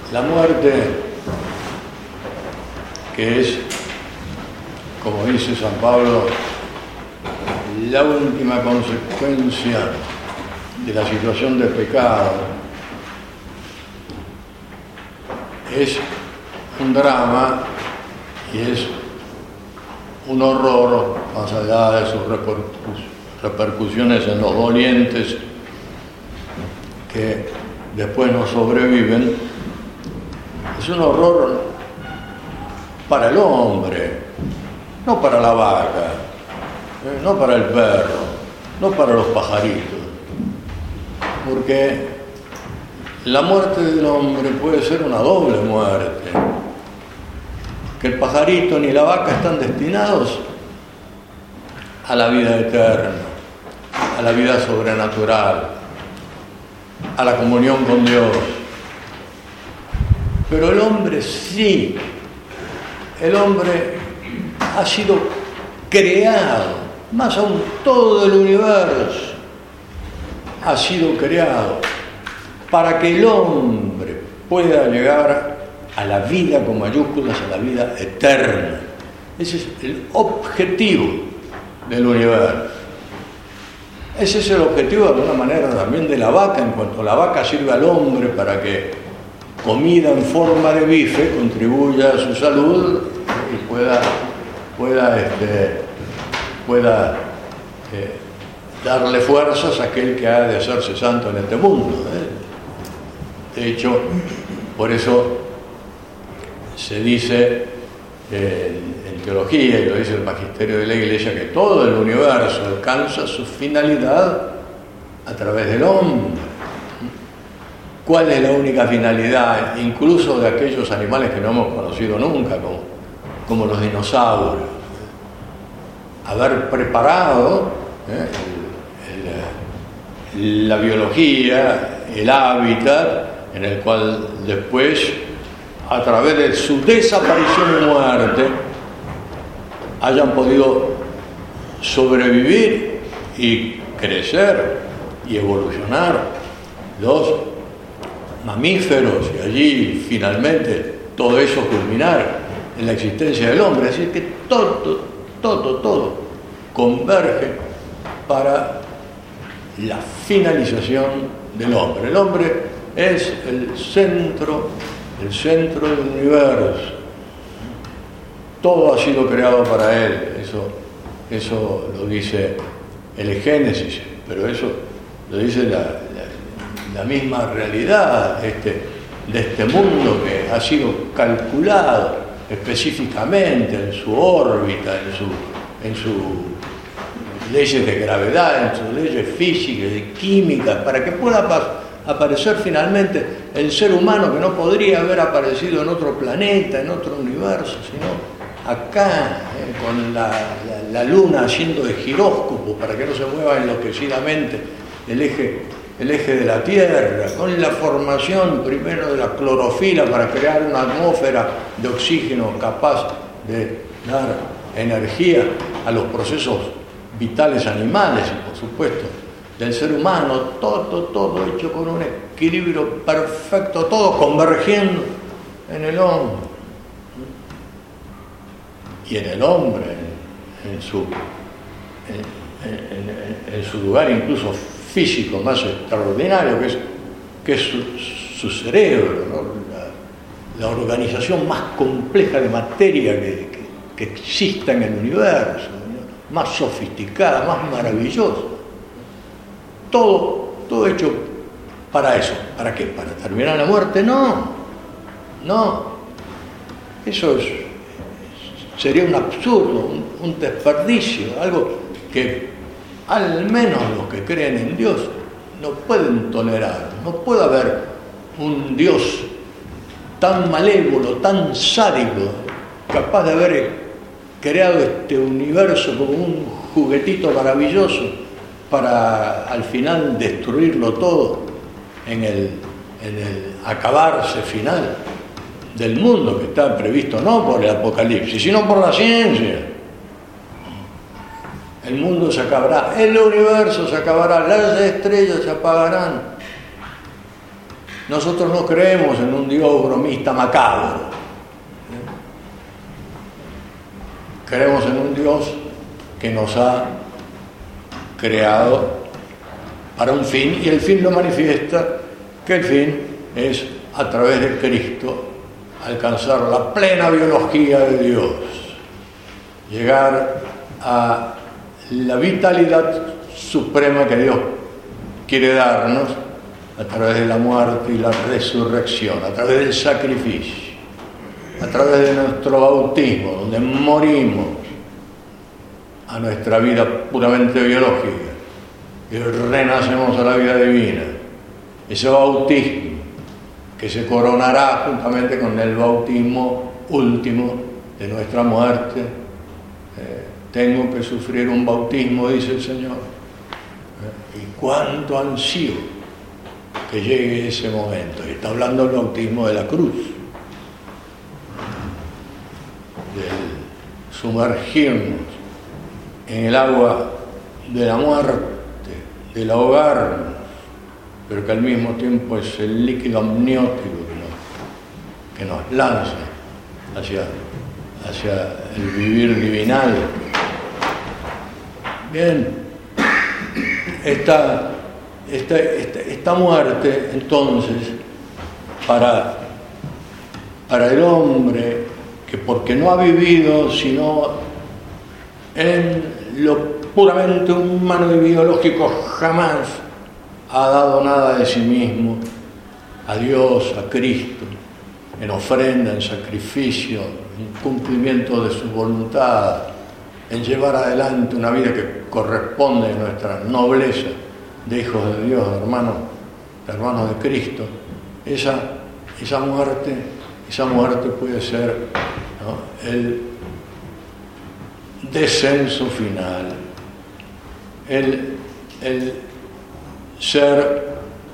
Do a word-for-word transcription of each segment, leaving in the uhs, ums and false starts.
La muerte, que es, como dice San Pablo, la última consecuencia de la situación de pecado, es un drama y es un horror más allá de sus repercus- repercusiones en los dolientes que después no sobreviven. Es un horror para el hombre, no para la vaca, eh, no para el perro, no para los pajaritos, porque la muerte del hombre puede ser una doble muerte, que el pajarito ni la vaca están destinados a la vida eterna, a la vida sobrenatural, a la comunión con Dios. Pero el hombre sí, el hombre ha sido creado, más aún todo el universo ha sido creado para que el hombre pueda llegar a la vida con mayúsculas, a la vida eterna. Ese es el objetivo del universo. Ese es el objetivo de alguna manera también de la vaca, en cuanto la vaca sirve al hombre para que comida en forma de bife contribuya a su salud y pueda, pueda, este, pueda eh, darle fuerzas a aquel que ha de hacerse santo en este mundo, ¿eh? De hecho, por eso se dice eh, en teología, y lo dice el magisterio de la Iglesia, que todo el universo alcanza su finalidad a través del hombre. ¿Cuál es la única finalidad, incluso de aquellos animales que no hemos conocido nunca, como, como los dinosaurios? Haber preparado ¿eh? el, el, la biología, el hábitat, en el cual después, a través de su desaparición y muerte, hayan podido sobrevivir y crecer y evolucionar los mamíferos, y allí finalmente todo eso culminar en la existencia del hombre. Así que todo, todo, todo converge para la finalización del hombre. El hombre es el centro, el centro del universo. Todo ha sido creado para él. Eso, eso lo dice el Génesis, pero eso lo dice la, la, la misma realidad este, de este mundo que ha sido calculado específicamente en su órbita, en su, en sus leyes de gravedad, en sus leyes físicas y químicas, para que pueda pasar aparecer finalmente el ser humano, que no podría haber aparecido en otro planeta, en otro universo, sino acá, eh, con la, la, la luna haciendo de giróscopo para que no se mueva enloquecidamente el eje, el eje de la Tierra, con la formación primero de la clorofila para crear una atmósfera de oxígeno capaz de dar energía a los procesos vitales animales y, por supuesto, del ser humano, todo, todo hecho con un equilibrio perfecto, todo convergiendo en el hombre. Y en el hombre, en, en, su, en, en, en su lugar incluso físico más extraordinario, que es, que es su, su cerebro, ¿no? la, la organización más compleja de materia que, que, que exista en el universo, ¿no? Más sofisticada, más maravillosa. Todo, todo hecho para eso. ¿Para qué? ¿Para terminar la muerte? No, no. Eso es, sería un absurdo, un, un desperdicio, algo que al menos los que creen en Dios no pueden tolerar. No puede haber un Dios tan malévolo, tan sádico, capaz de haber creado este universo como un juguetito maravilloso para al final destruirlo todo en el, en el acabarse final del mundo, que está previsto no por el Apocalipsis, sino por la ciencia. El mundo se acabará, el universo se acabará, las estrellas se apagarán. Nosotros no creemos en un Dios bromista macabro. Creemos en un Dios que nos ha creado para un fin, y el fin lo manifiesta, que el fin es, a través de Cristo, alcanzar la plena biología de Dios, llegar a la vitalidad suprema que Dios quiere darnos a través de la muerte y la resurrección, a través del sacrificio, a través de nuestro bautismo, donde morimos a nuestra vida puramente biológica y renacemos a la vida divina. Ese bautismo que se coronará juntamente con el bautismo último de nuestra muerte. Eh, tengo que sufrir un bautismo, dice el Señor. Eh, y cuánto ansío que llegue ese momento. Y está hablando del bautismo de la cruz, del sumergirnos en el agua de la muerte, del ahogarnos, pero que al mismo tiempo es el líquido amniótico que nos, que nos lanza hacia, hacia el vivir divinal. Bien, esta, esta, esta, esta muerte, entonces, para, para el hombre, que porque no ha vivido sino en lo puramente humano y biológico, jamás ha dado nada de sí mismo a Dios, a Cristo, en ofrenda, en sacrificio, en cumplimiento de su voluntad, en llevar adelante una vida que corresponde a nuestra nobleza de hijos de Dios, de hermanos, de hermanos de Cristo. Esa, esa muerte, esa muerte puede ser, ¿no?, el descenso final, el, el ser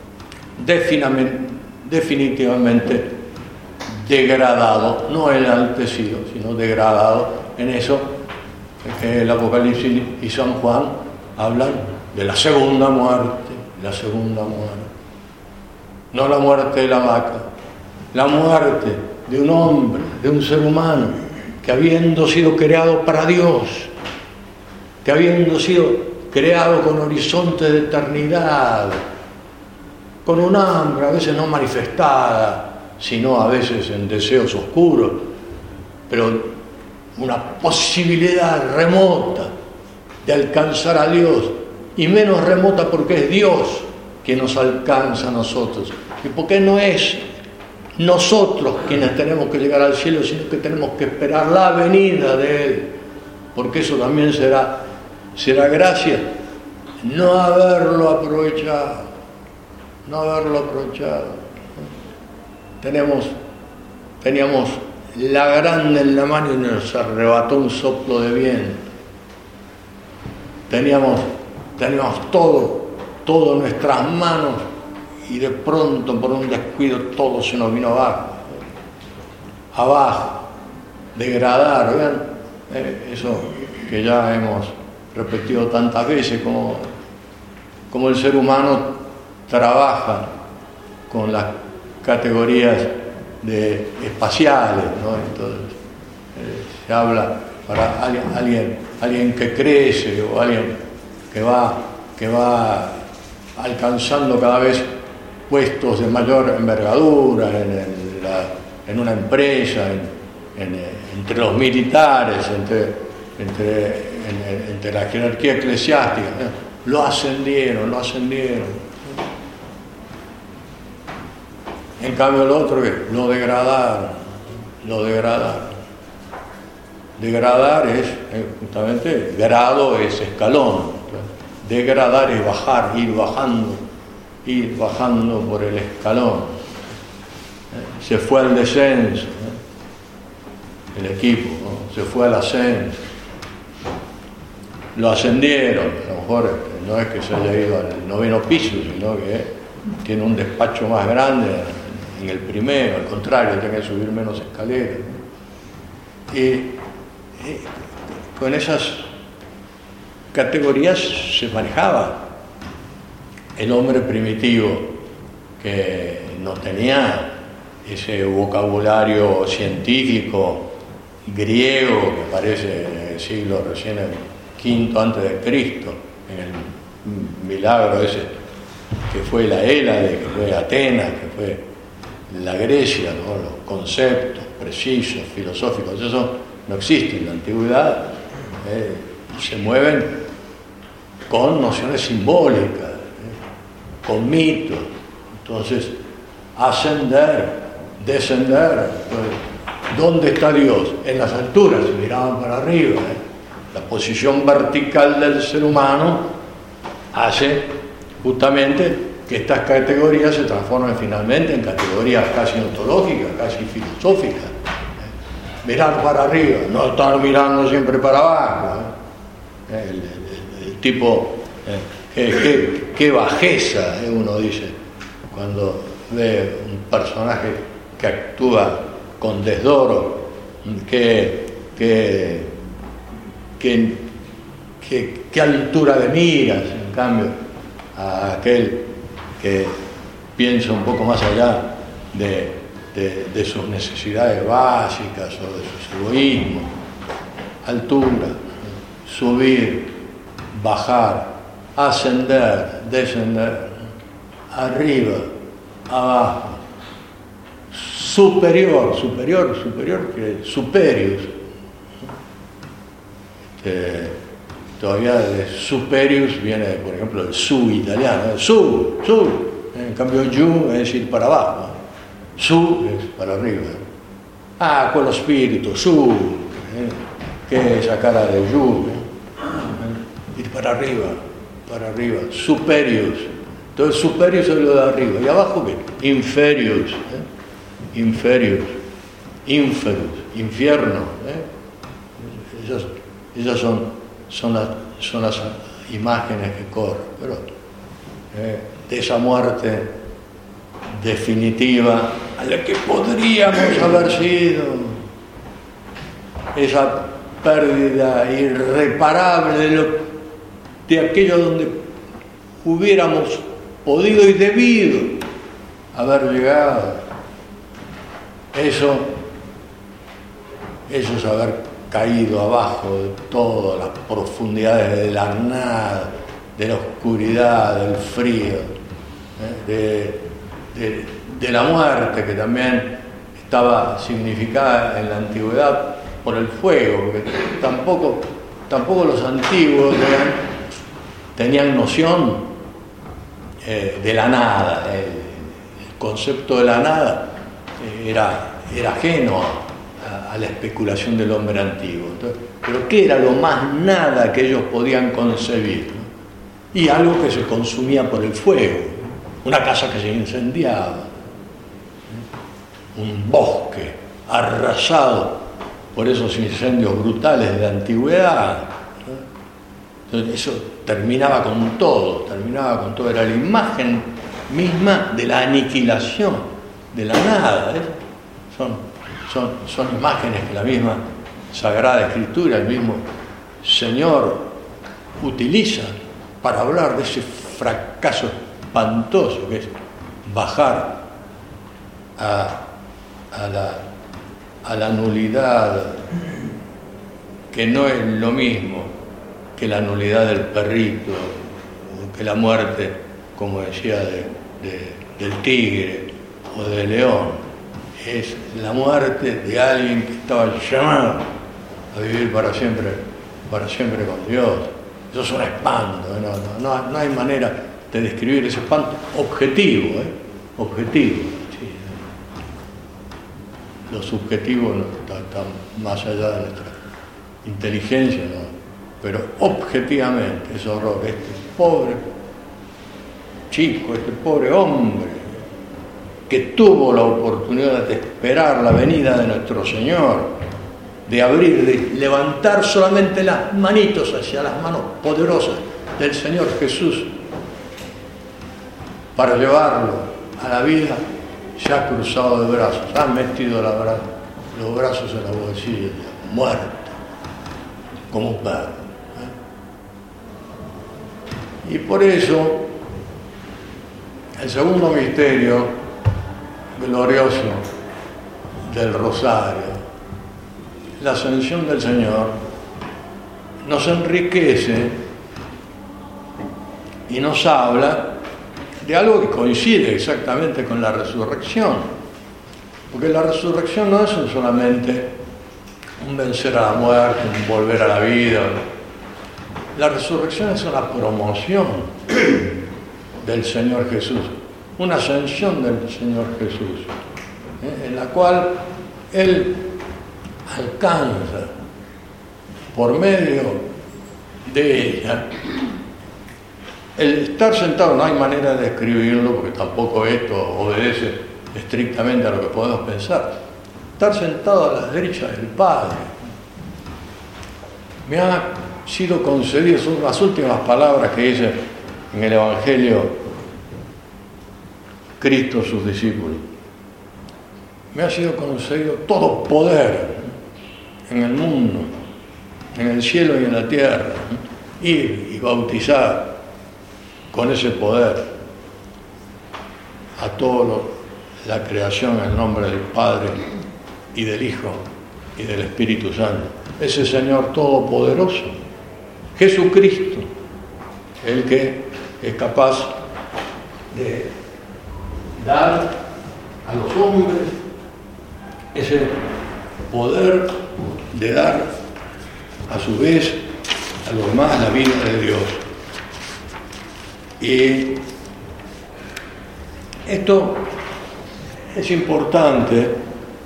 definitivamente degradado, no enaltecido, sino degradado. En eso que el Apocalipsis y San Juan hablan de la segunda muerte, la segunda muerte. No la muerte de la vaca, la muerte de un hombre, de un ser humano, que habiendo sido creado para Dios, que habiendo sido creado con horizonte de eternidad, con un hambre a veces no manifestada, sino a veces en deseos oscuros, pero una posibilidad remota de alcanzar a Dios, y menos remota porque es Dios quien nos alcanza a nosotros, y porque no es nosotros quienes tenemos que llegar al cielo, sino que tenemos que esperar la venida de Él, porque eso también será, será gracia, no haberlo aprovechado, no haberlo aprovechado. Tenemos, teníamos la grande en la mano y nos arrebató un soplo de viento. Teníamos, teníamos todo, todo en nuestras manos, y de pronto, por un descuido, todo se nos vino abajo. Abajo, degradar, ¿vean? Eh, eso que ya hemos repetido tantas veces, como, como el ser humano trabaja con las categorías de, espaciales, ¿no? Entonces, eh, se habla para alguien, alguien, alguien que crece, o alguien que va, que va alcanzando cada vez puestos de mayor envergadura en, en, la, en una empresa, en, en, entre los militares, entre, entre, en, entre la jerarquía eclesiástica, ¿eh? Lo ascendieron, lo ascendieron. En cambio el otro, lo degradaron, lo degradaron. Degradar es, eh, justamente, grado es escalón. Degradar es bajar, ir bajando, ir bajando por el escalón. Eh, se fue al descenso, eh, el equipo, ¿no? Se fue al ascenso. Lo ascendieron, a lo mejor no es que se haya ido al noveno piso, sino que tiene un despacho más grande en el primero, al contrario, tiene que subir menos escaleras. Y, y con esas categorías se manejaba el hombre primitivo, que no tenía ese vocabulario científico griego que aparece en el siglo recién el quinto antes de Cristo, en el milagro ese que fue la Hélade, que fue Atenas, que fue la Grecia, ¿no? Los conceptos precisos, filosóficos, eso no existe en la antigüedad, eh, se mueven con nociones simbólicas, eh, con mitos. Entonces, ascender, descender, pues, ¿dónde está Dios? En las alturas, si miraban para arriba. ¿eh? La posición vertical del ser humano hace justamente que estas categorías se transformen finalmente en categorías casi ontológicas, casi filosóficas. ¿eh? Mirar para arriba, no estar mirando siempre para abajo. ¿eh? El, el, el tipo, eh, qué, qué, qué bajeza, ¿eh? uno dice, cuando ve un personaje que actúa con desdoro, qué, qué, qué, qué, qué altura de miras, en cambio, a aquel que piensa un poco más allá de, de, de sus necesidades básicas o de sus egoísmos. Altura, subir, bajar, ascender, descender, arriba, abajo, superior, superior, superior, que superius. Este, todavía de superius viene, por ejemplo, el su italiano, su, su, en cambio giù es ir para abajo, su es para arriba. Ah, quello spirito, su, eh, que esa cara de giù, eh, ir para arriba, para arriba, superius. Entonces superius es lo de arriba, y abajo ¿qué? Inferius, ¿eh? inferius, inferus, infierno. ¿eh? Esas, esas son Son las, son las imágenes que corren, pero eh, de esa muerte definitiva a la que podríamos haber sido, esa pérdida irreparable de, lo, de aquello donde hubiéramos podido y debido haber llegado. Eso, eso es haber caído abajo de todas las profundidades de la nada, de la oscuridad, del frío, ¿eh? de, de, de la muerte, que también estaba significada en la antigüedad por el fuego, porque tampoco, tampoco los antiguos tenían, tenían noción eh, de la nada. El, el concepto de la nada eh, era, era ajeno a, a la especulación del hombre antiguo. Entonces, pero ¿qué era lo más nada que ellos podían concebir? ¿no? Y algo que se consumía por el fuego, una casa que se incendiaba, un bosque arrasado por esos incendios brutales de la antigüedad. Entonces eso terminaba con todo, terminaba con todo, era la imagen misma de la aniquilación, de la nada. ¿eh? Son, son, son imágenes que la misma Sagrada Escritura, el mismo Señor utiliza para hablar de ese fracaso espantoso que es bajar a, a, la, a la nulidad, que no es lo mismo que la nulidad del perrito, que la muerte, como decía, de, de, del tigre o del león. Es la muerte de alguien que estaba llamado a vivir para siempre, para siempre con Dios. Eso es un espanto, no, no, no, no hay manera de describir ese espanto objetivo, ¿eh? objetivo. Sí. Lo subjetivo no, está, está más allá de nuestra inteligencia, ¿no? Pero objetivamente es horror. Este pobre chico, este pobre hombre que tuvo la oportunidad de esperar la venida de nuestro Señor, de abrir, de levantar solamente las manitos hacia las manos poderosas del Señor Jesús para llevarlo a la vida, se ha cruzado de brazos, ha metido la bra- los brazos en la bolsilla, muerto, como un perro. ¿eh? Y por eso, el segundo misterio glorioso del Rosario, la ascensión del Señor, nos enriquece y nos habla de algo que coincide exactamente con la resurrección, porque la resurrección no es solamente un vencer a la muerte, un volver a la vida. La resurrección es una promoción del Señor Jesús, una ascensión del Señor Jesús, ¿eh? en la cual Él alcanza, por medio de ella, el estar sentado. No hay manera de describirlo, porque tampoco esto obedece estrictamente a lo que podemos pensar. Estar sentado a la derecha del Padre. Me ha sido concedido, son las últimas palabras que dice en el Evangelio Cristo a sus discípulos. Me ha sido concedido todo poder en el mundo, en el cielo y en la tierra, ir y bautizar con ese poder a toda la creación en el nombre del Padre y del Hijo y del Espíritu Santo. Ese Señor todopoderoso, Jesucristo, el que es capaz de dar a los hombres ese poder de dar a su vez a los demás la vida de Dios. Y esto es importante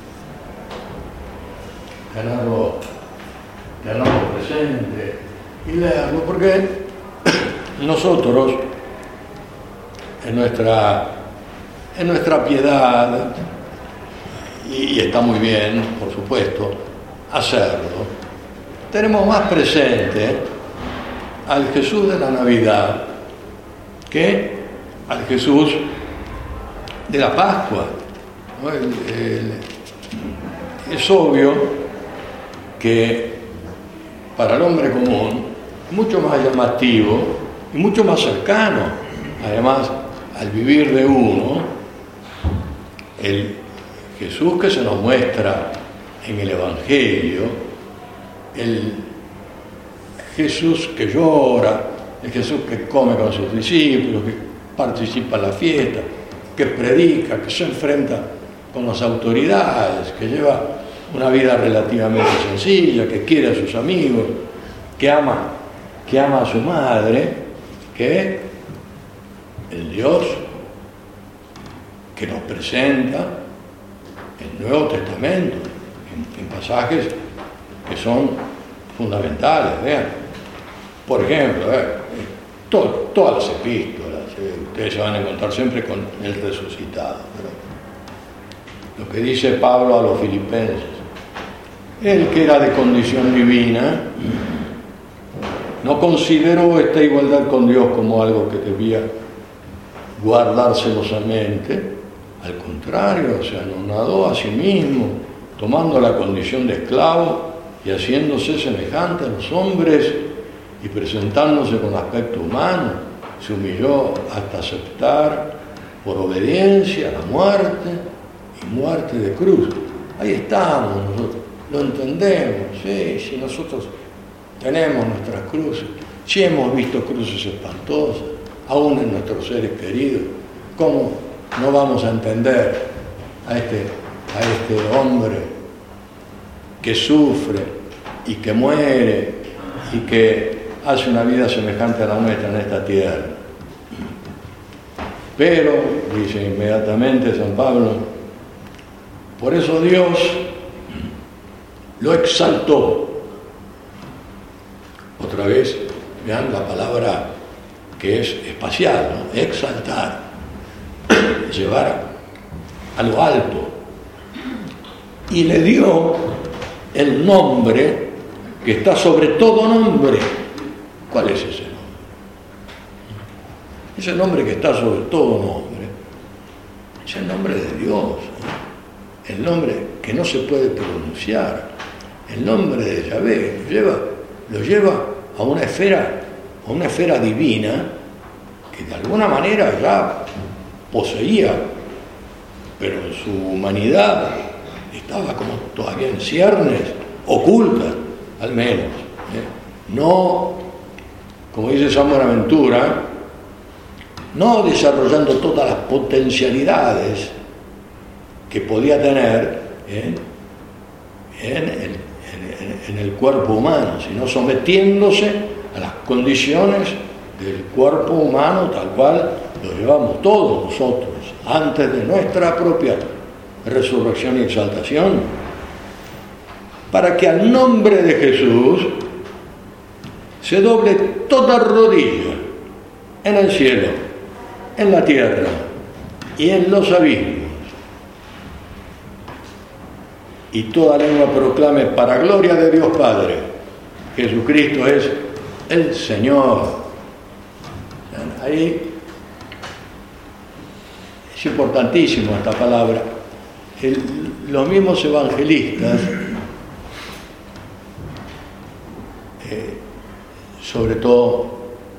tenerlo, tenerlo presente y leerlo, porque nosotros en nuestra, en nuestra piedad, y está muy bien, por supuesto, hacerlo, tenemos más presente al Jesús de la Navidad que al Jesús de la Pascua, ¿no? el, el, es obvio que para el hombre común es mucho más llamativo y mucho más cercano, además, al vivir de uno, el Jesús que se nos muestra en el Evangelio, el Jesús que llora, el Jesús que come con sus discípulos, que participa en la fiesta, que predica, que se enfrenta con las autoridades, que lleva una vida relativamente sencilla, que quiere a sus amigos, que ama, que ama a su madre, que el Dios que nos presenta el Nuevo Testamento en, en pasajes que son fundamentales. Vean, por ejemplo, eh, to, todas las epístolas, eh, ustedes se van a encontrar siempre con el resucitado, pero lo que dice Pablo a los filipenses: él que era de condición divina no consideró esta igualdad con Dios como algo que debía guardar celosamente. Al contrario, se anonadó a sí mismo, tomando la condición de esclavo y haciéndose semejante a los hombres, y presentándose con aspecto humano, se humilló hasta aceptar por obediencia la muerte, y muerte de cruz. Ahí estamos nosotros, lo entendemos, sí, si nosotros tenemos nuestras cruces, si hemos visto cruces espantosas, aún en nuestros seres queridos, ¿cómo no vamos a entender a este, a este hombre que sufre y que muere y que hace una vida semejante a la nuestra en esta tierra? Pero, dice inmediatamente San Pablo, por eso Dios lo exaltó. Otra vez, vean la palabra que es espacial, ¿no? Exaltar, llevar a lo alto, y le dio el nombre que está sobre todo nombre. ¿Cuál es ese nombre? Ese nombre que está sobre todo nombre es el nombre de Dios, ¿eh? El nombre que no se puede pronunciar, el nombre de Yahvé. Lo lleva, lo lleva a una esfera, a una esfera divina que de alguna manera ya poseía pero en su humanidad estaba como todavía en ciernes, oculta al menos. ¿eh? No, como dice San Buenaventura, no desarrollando todas las potencialidades que podía tener ¿eh? en, el, en, en el cuerpo humano, sino sometiéndose a las condiciones del cuerpo humano tal cual lo llevamos todos nosotros antes de nuestra propia resurrección y exaltación, para que al nombre de Jesús se doble toda rodilla en el cielo, en la tierra y en los abismos, y toda lengua proclame para gloria de Dios Padre, Jesucristo es el Señor. Ahí es importantísimo esta palabra. El, los mismos evangelistas, eh, sobre todo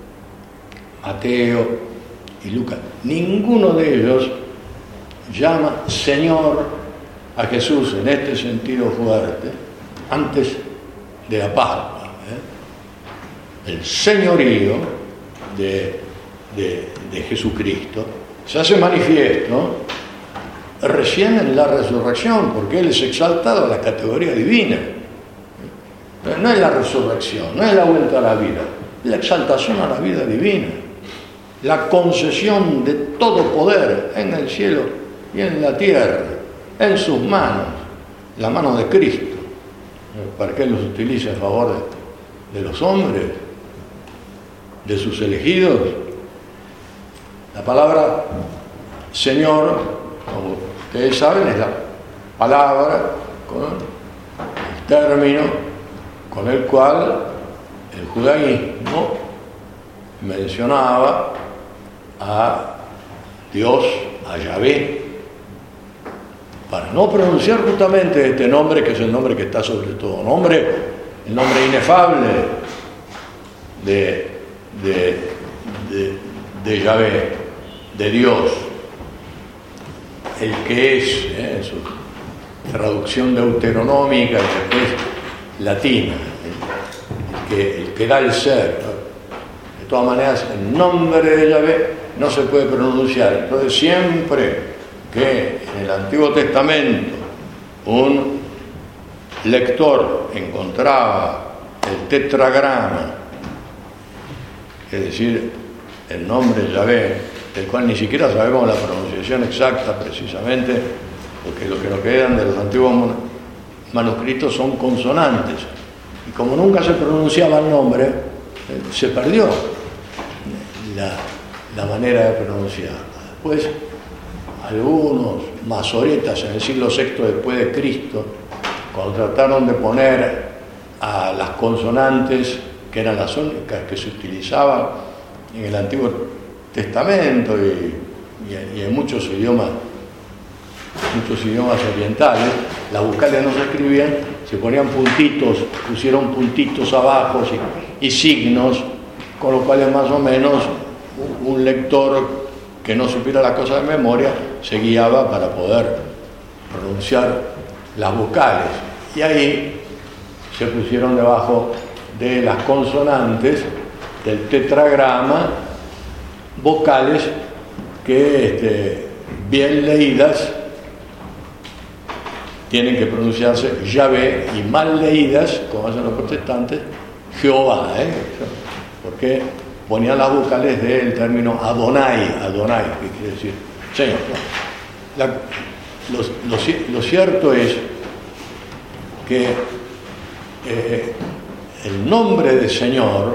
Mateo y Lucas, ninguno de ellos llama Señor a Jesús en este sentido fuerte antes de la Pascua. ¿eh? El señorío de, de, de Jesucristo se hace manifiesto recién en la resurrección, porque Él es exaltado a la categoría divina. No es la resurrección, no es la vuelta a la vida, es la exaltación a la vida divina, la concesión de todo poder en el cielo y en la tierra, en sus manos, la mano de Cristo, para que Él los utilice a favor de, de los hombres, de sus elegidos. La palabra Señor, como ustedes saben, es la palabra con el término con el cual el judaísmo mencionaba a Dios, a Yahvé, para no pronunciar justamente este nombre, que es el nombre que está sobre todo nombre, el nombre inefable de, de, de, de Yahvé, de Dios, el que es, ¿eh? en su traducción deuteronómica y después latina, el que, el que da el ser. De todas maneras, el nombre de Yahvé no se puede pronunciar. Entonces, siempre que en el Antiguo Testamento un lector encontraba el tetragrama, es decir, el nombre de Yahvé, del cual ni siquiera sabemos la pronunciación exacta precisamente, porque lo que nos quedan de los antiguos manuscritos son consonantes, y como nunca se pronunciaba el nombre, eh, se perdió la, la manera de pronunciarla. Después, algunos masoretas en el siglo sexto después de Cristo, cuando trataron de poner a las consonantes, que eran las únicas que se utilizaban en el Antiguo Testamento y, y, y en muchos idiomas, muchos idiomas orientales, las vocales no se escribían, se ponían puntitos, pusieron puntitos abajo y, y signos, con lo cual más o menos un, un lector que no supiera la cosa de memoria se guiaba para poder pronunciar las vocales. Y ahí se pusieron debajo de las consonantes del tetragrama vocales que este, bien leídas tienen que pronunciarse Yahvé, y mal leídas, como hacen los protestantes, Jehová, ¿eh? porque ponían las vocales del término Adonai, Adonai, que quiere decir Señor. La, lo, lo, lo cierto es que eh, el nombre de Señor,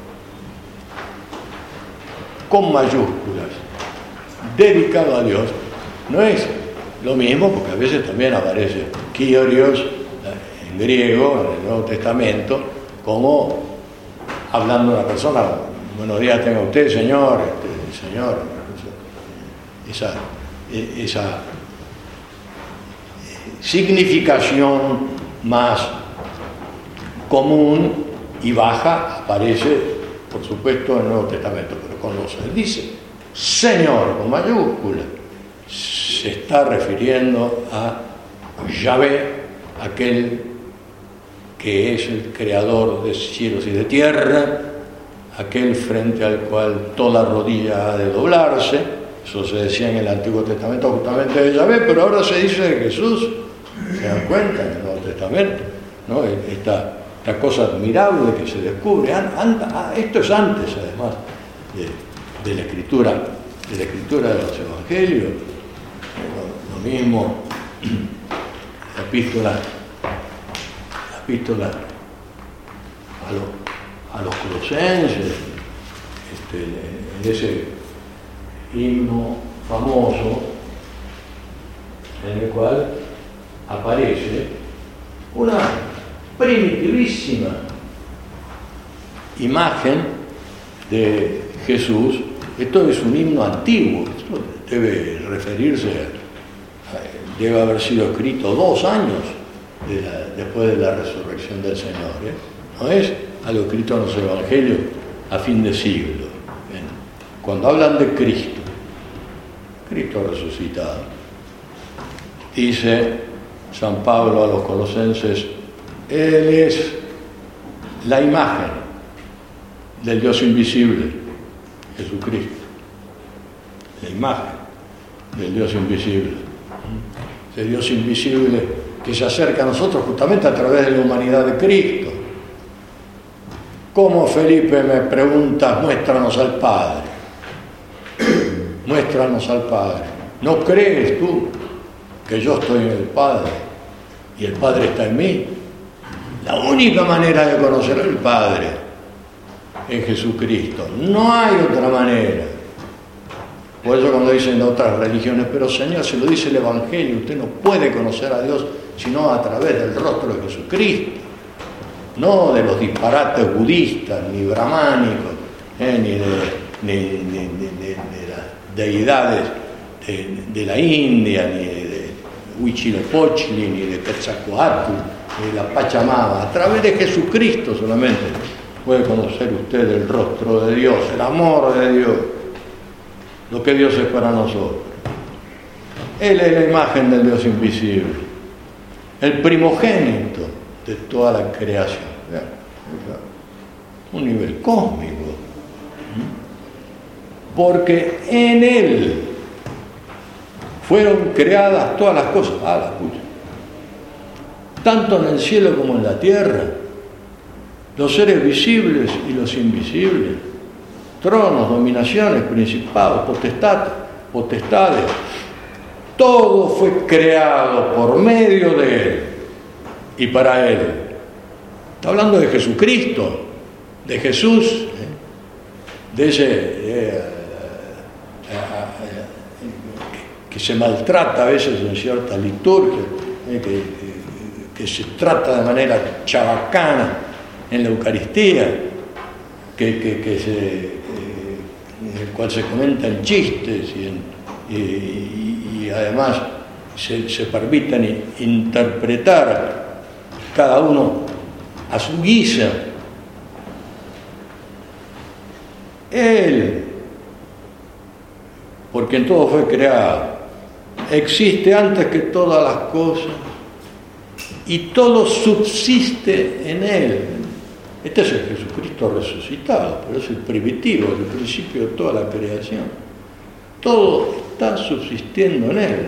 con mayúsculas, dedicado a Dios, no es lo mismo, porque a veces también aparece Kyrios en griego, en el Nuevo Testamento, como hablando a una persona, buenos días tenga usted, Señor, este, Señor, esa, esa significación más común y baja aparece, por supuesto, en el Nuevo Testamento, pero con los, él dice Señor con mayúscula, se está refiriendo a Yahvé, aquel que es el creador de cielos y de tierra, aquel frente al cual toda rodilla ha de doblarse. Eso se decía en el Antiguo Testamento justamente de Yahvé, pero ahora se dice de Jesús. ¿Se dan cuenta en el Nuevo Testamento? ¿No? Esta, esta cosa admirable que se descubre. Anda, esto es antes, además, de, de la escritura, de la escritura de los Evangelios. Lo, lo mismo, la epístola, la epístola a, lo, a los colosenses, este, en ese himno famoso en el cual aparece una primitivísima imagen de Jesús. Esto es un himno antiguo, esto debe referirse a, debe haber sido escrito dos años de la, después de la resurrección del Señor, ¿eh? No es algo escrito en los Evangelios a fin de siglo. ¿eh? Cuando hablan de Cristo, Cristo resucitado, dice San Pablo a los colosenses, Él es la imagen del Dios invisible, Jesucristo, la imagen del Dios invisible, ese Dios invisible que se acerca a nosotros justamente a través de la humanidad de Cristo. ¿Cómo, Felipe, me preguntas, muéstranos al Padre? Muéstranos al Padre. ¿No crees tú que yo estoy en el Padre y el Padre está en mí? La única manera de conocer al Padre es Jesucristo. No hay otra manera. Por eso cuando dicen de otras religiones, pero Señor, se lo dice el Evangelio, usted no puede conocer a Dios sino a través del rostro de Jesucristo. No de los disparates budistas, ni brahmánicos, eh, ni de, ni, ni, ni, ni de las deidades de, de la India, ni de Huitzilopochtli, ni de Quetzalcóatl, ni de la Pachamama. A través de Jesucristo solamente puede conocer usted el rostro de Dios, el amor de Dios, lo que Dios es para nosotros. Él es la imagen del Dios invisible, el primogénito de toda la creación. Un nivel cósmico. Porque en Él fueron creadas todas las cosas. Ah, la escucha. Tanto en el cielo como en la tierra. Los seres visibles y los invisibles. Tronos, dominaciones, principados, potestades, potestades. Todo fue creado por medio de Él y para Él. Está hablando de Jesucristo, de Jesús, ¿eh? de ese eh, eh, eh, que se maltrata a veces en cierta liturgia, eh, que, que, que se trata de manera chabacana en la Eucaristía, que, que, que se, eh, en el cual se comentan chistes y, en, y, y además se, se permiten interpretar cada uno a su guisa. Él, porque en todo fue creado, existe antes que todas las cosas y todo subsiste en Él. Este es el Jesucristo resucitado, pero es el primitivo, el principio de toda la creación. Todo está subsistiendo en Él.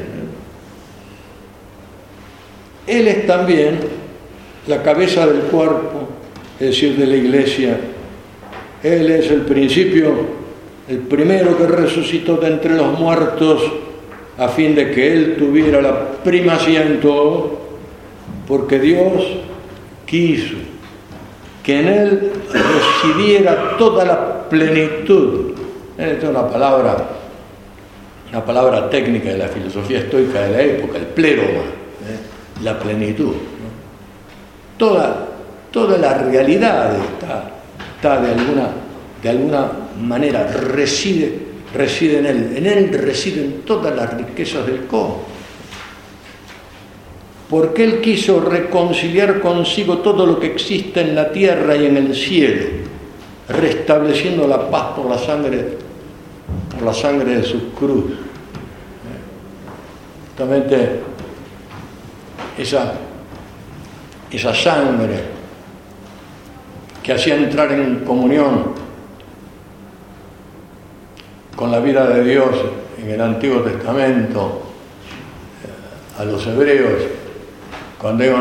Él es también la cabeza del cuerpo, es decir, de la iglesia. Él es el principio, el primero que resucitó de entre los muertos, a fin de que Él tuviera la primacía en todo, porque Dios quiso que en Él residiera toda la plenitud. Esta es una palabra, una palabra técnica de la filosofía estoica de la época, el pléroma, ¿eh? La plenitud. Toda, toda la realidad está, está de, alguna, de alguna manera, reside, reside en Él. En Él residen todas las riquezas del cosmos. Porque Él quiso reconciliar consigo todo lo que existe en la tierra y en el cielo, restableciendo la paz por la sangre, por la sangre de su cruz. justamente esa, esa sangre que hacía entrar en comunión con la vida de Dios en el Antiguo Testamento, a los hebreos, cuando iban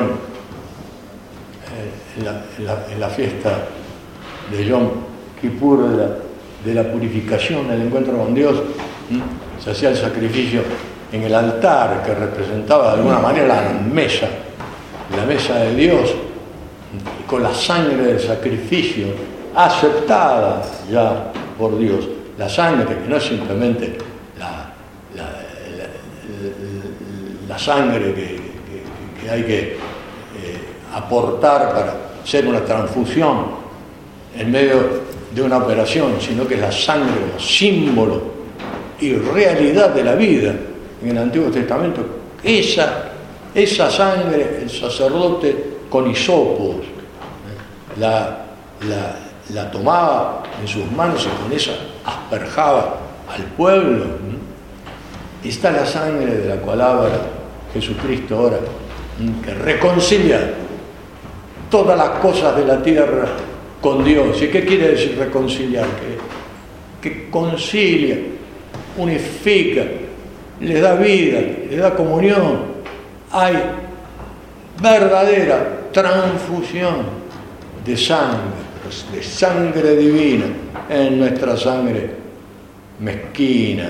eh, en, la, en, la, en la fiesta de Yom Kippur, de la, de la purificación, del encuentro con Dios, ¿m? se hacía el sacrificio en el altar que representaba de alguna manera la mesa, la mesa de Dios, con la sangre del sacrificio aceptada ya por Dios. La sangre, que no es simplemente la, la, la, la, la sangre que, que, que hay que eh, aportar para hacer una transfusión en medio de una operación, sino que es la sangre como símbolo y realidad de la vida. En el Antiguo Testamento, esa, esa sangre, el sacerdote con hisopos la, la, la tomaba en sus manos y con esa asperjaba al pueblo. Y está la sangre de la cual habla Jesucristo ahora, que reconcilia todas las cosas de la tierra con Dios. ¿Y qué quiere decir reconciliar? Que, que concilia, unifica, le da vida, le da comunión. Hay verdadera transfusión de sangre, de sangre divina en nuestra sangre mezquina,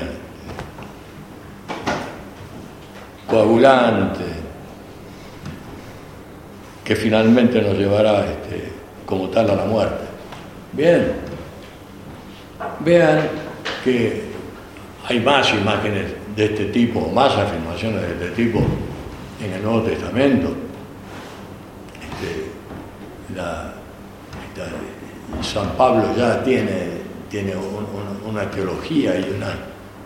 coagulante, que finalmente nos llevará este, como tal a la muerte. Bien, vean que hay más imágenes de este tipo, más afirmaciones de este tipo en el Nuevo Testamento. Este, la, esta, San Pablo ya tiene, tiene un, un, una teología y una,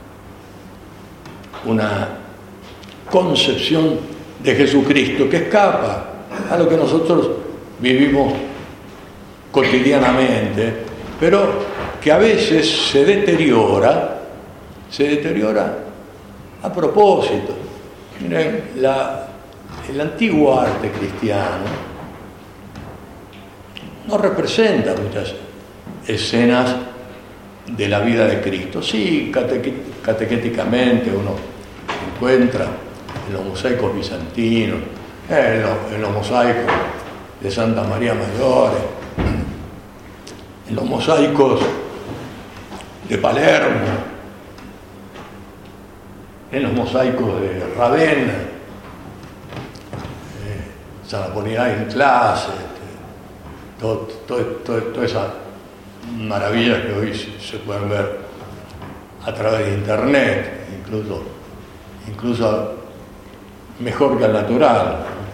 una concepción de Jesucristo que escapa a lo que nosotros vivimos cotidianamente, pero que a veces se deteriora, se deteriora a propósito. Miren, la, el antiguo arte cristiano no representa muchas escenas de la vida de Cristo. Sí, catequéticamente uno encuentra en los mosaicos bizantinos, en los, en los mosaicos de Santa María Mayor, en los mosaicos de Palermo, en los mosaicos de Ravenna, eh, San Apolinar en clase, todas todo, todo, todo esas maravillas que hoy se, se pueden ver a través de internet, incluso, incluso mejor que al natural.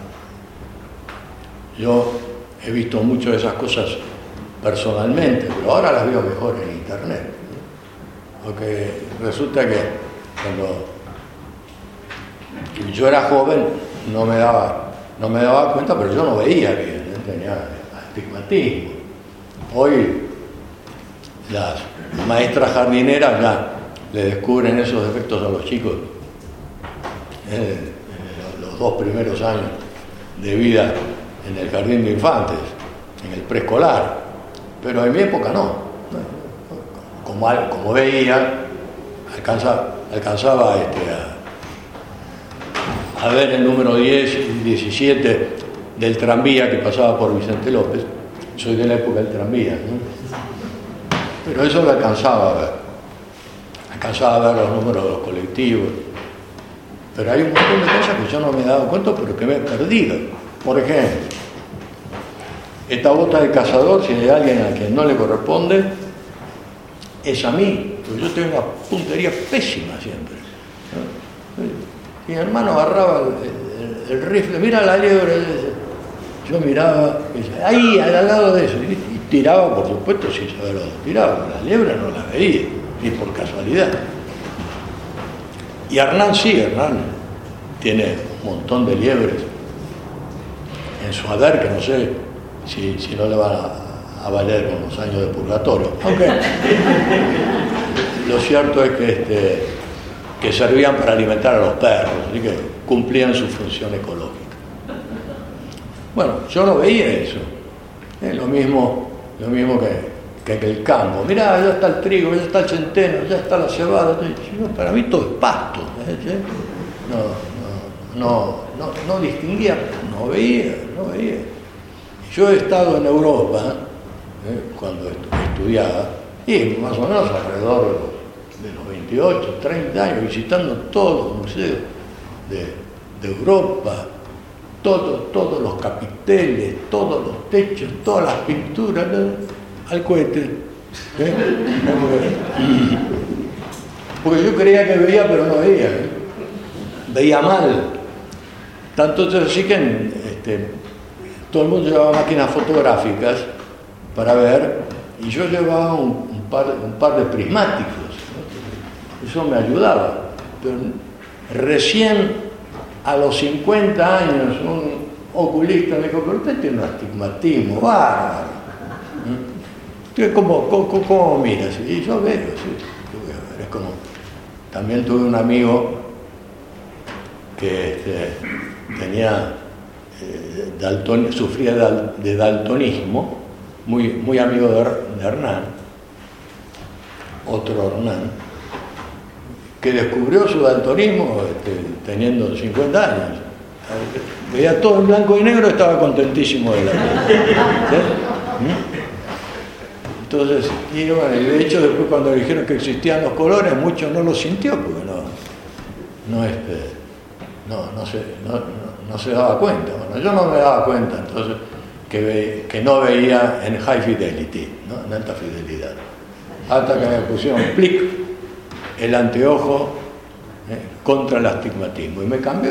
Yo he visto mucho de esas cosas personalmente, pero ahora las veo mejor en internet, porque resulta que cuando yo era joven no me daba, no me daba cuenta, pero yo no veía bien, ¿eh? Tenía astigmatismo. Hoy las maestras jardineras ya le descubren esos defectos a los chicos ¿eh? En los dos primeros años de vida en el jardín de infantes, en el preescolar, pero en mi época no. Como, como veía, alcanza, alcanzaba este, a, a ver el número diez y diecisiete del tranvía que pasaba por Vicente López. Soy de la época del tranvía, ¿no? Pero eso lo alcanzaba a ver. Alcanzaba a ver los números de los colectivos. Pero hay un montón de cosas que yo no me he dado cuenta, pero que me he perdido. Por ejemplo, esta bota de cazador, si hay alguien a quien no le corresponde, es a mí, porque yo tengo una puntería pésima siempre, ¿no? Mi hermano agarraba el, el, el rifle, mira la liebre, yo miraba, y decía, ahí, al lado de eso, y tiraba, por supuesto, sin saber dónde tiraba, la liebre no la veía, ni por casualidad. Y Hernán sí, Hernán tiene un montón de liebres en su haber, que no sé si, si no le van a, a valer con los años de purgatorio. Aunque lo cierto es que este, que servían para alimentar a los perros, así que cumplían su función ecológica. Bueno, yo no veía eso. Es lo mismo, lo mismo que, que el campo. Mirá, ya está el trigo, ya está el centeno, ya está la cebada. Para mí todo es pasto. ¿eh? No, no, no, no, no distinguía, no veía, no veía. Yo he estado en Europa, ¿eh? cuando estudiaba, y más o menos alrededor de los veintiocho, treinta años, visitando todos los museos de, de Europa, todos, todos los capiteles, todos los techos, todas las pinturas, ¿no? Al cohete. ¿eh? Porque yo creía que veía, pero no veía. ¿eh? Veía mal. Tanto es así que este, todo el mundo llevaba máquinas fotográficas para ver, y yo llevaba un, un, par, un par de prismáticos. ¿no? Eso me ayudaba. Pero recién a los cincuenta años, un oculista me dijo, pero usted tiene un astigmatismo bárbaro. ¿Mm? ¿Cómo, cómo, ¿Cómo miras? Y yo veo, sí. Es como, también tuve un amigo que este, tenía, eh, dalton, sufría de, de daltonismo, muy, muy amigo de, de Hernán, otro Hernán, que descubrió su daltonismo este, teniendo cincuenta años. Veía todo en blanco y negro, estaba contentísimo de la vida. ¿Sí? Entonces, y bueno, de hecho después cuando dijeron que existían los colores, muchos no los sintió porque no, no, este, no, no, se, no, no, no se daba cuenta. Bueno, yo no me daba cuenta entonces que, ve, que no veía en high fidelity, ¿no? En alta fidelidad. Hasta que me pusieron plic el anteojo eh, contra el astigmatismo y me cambió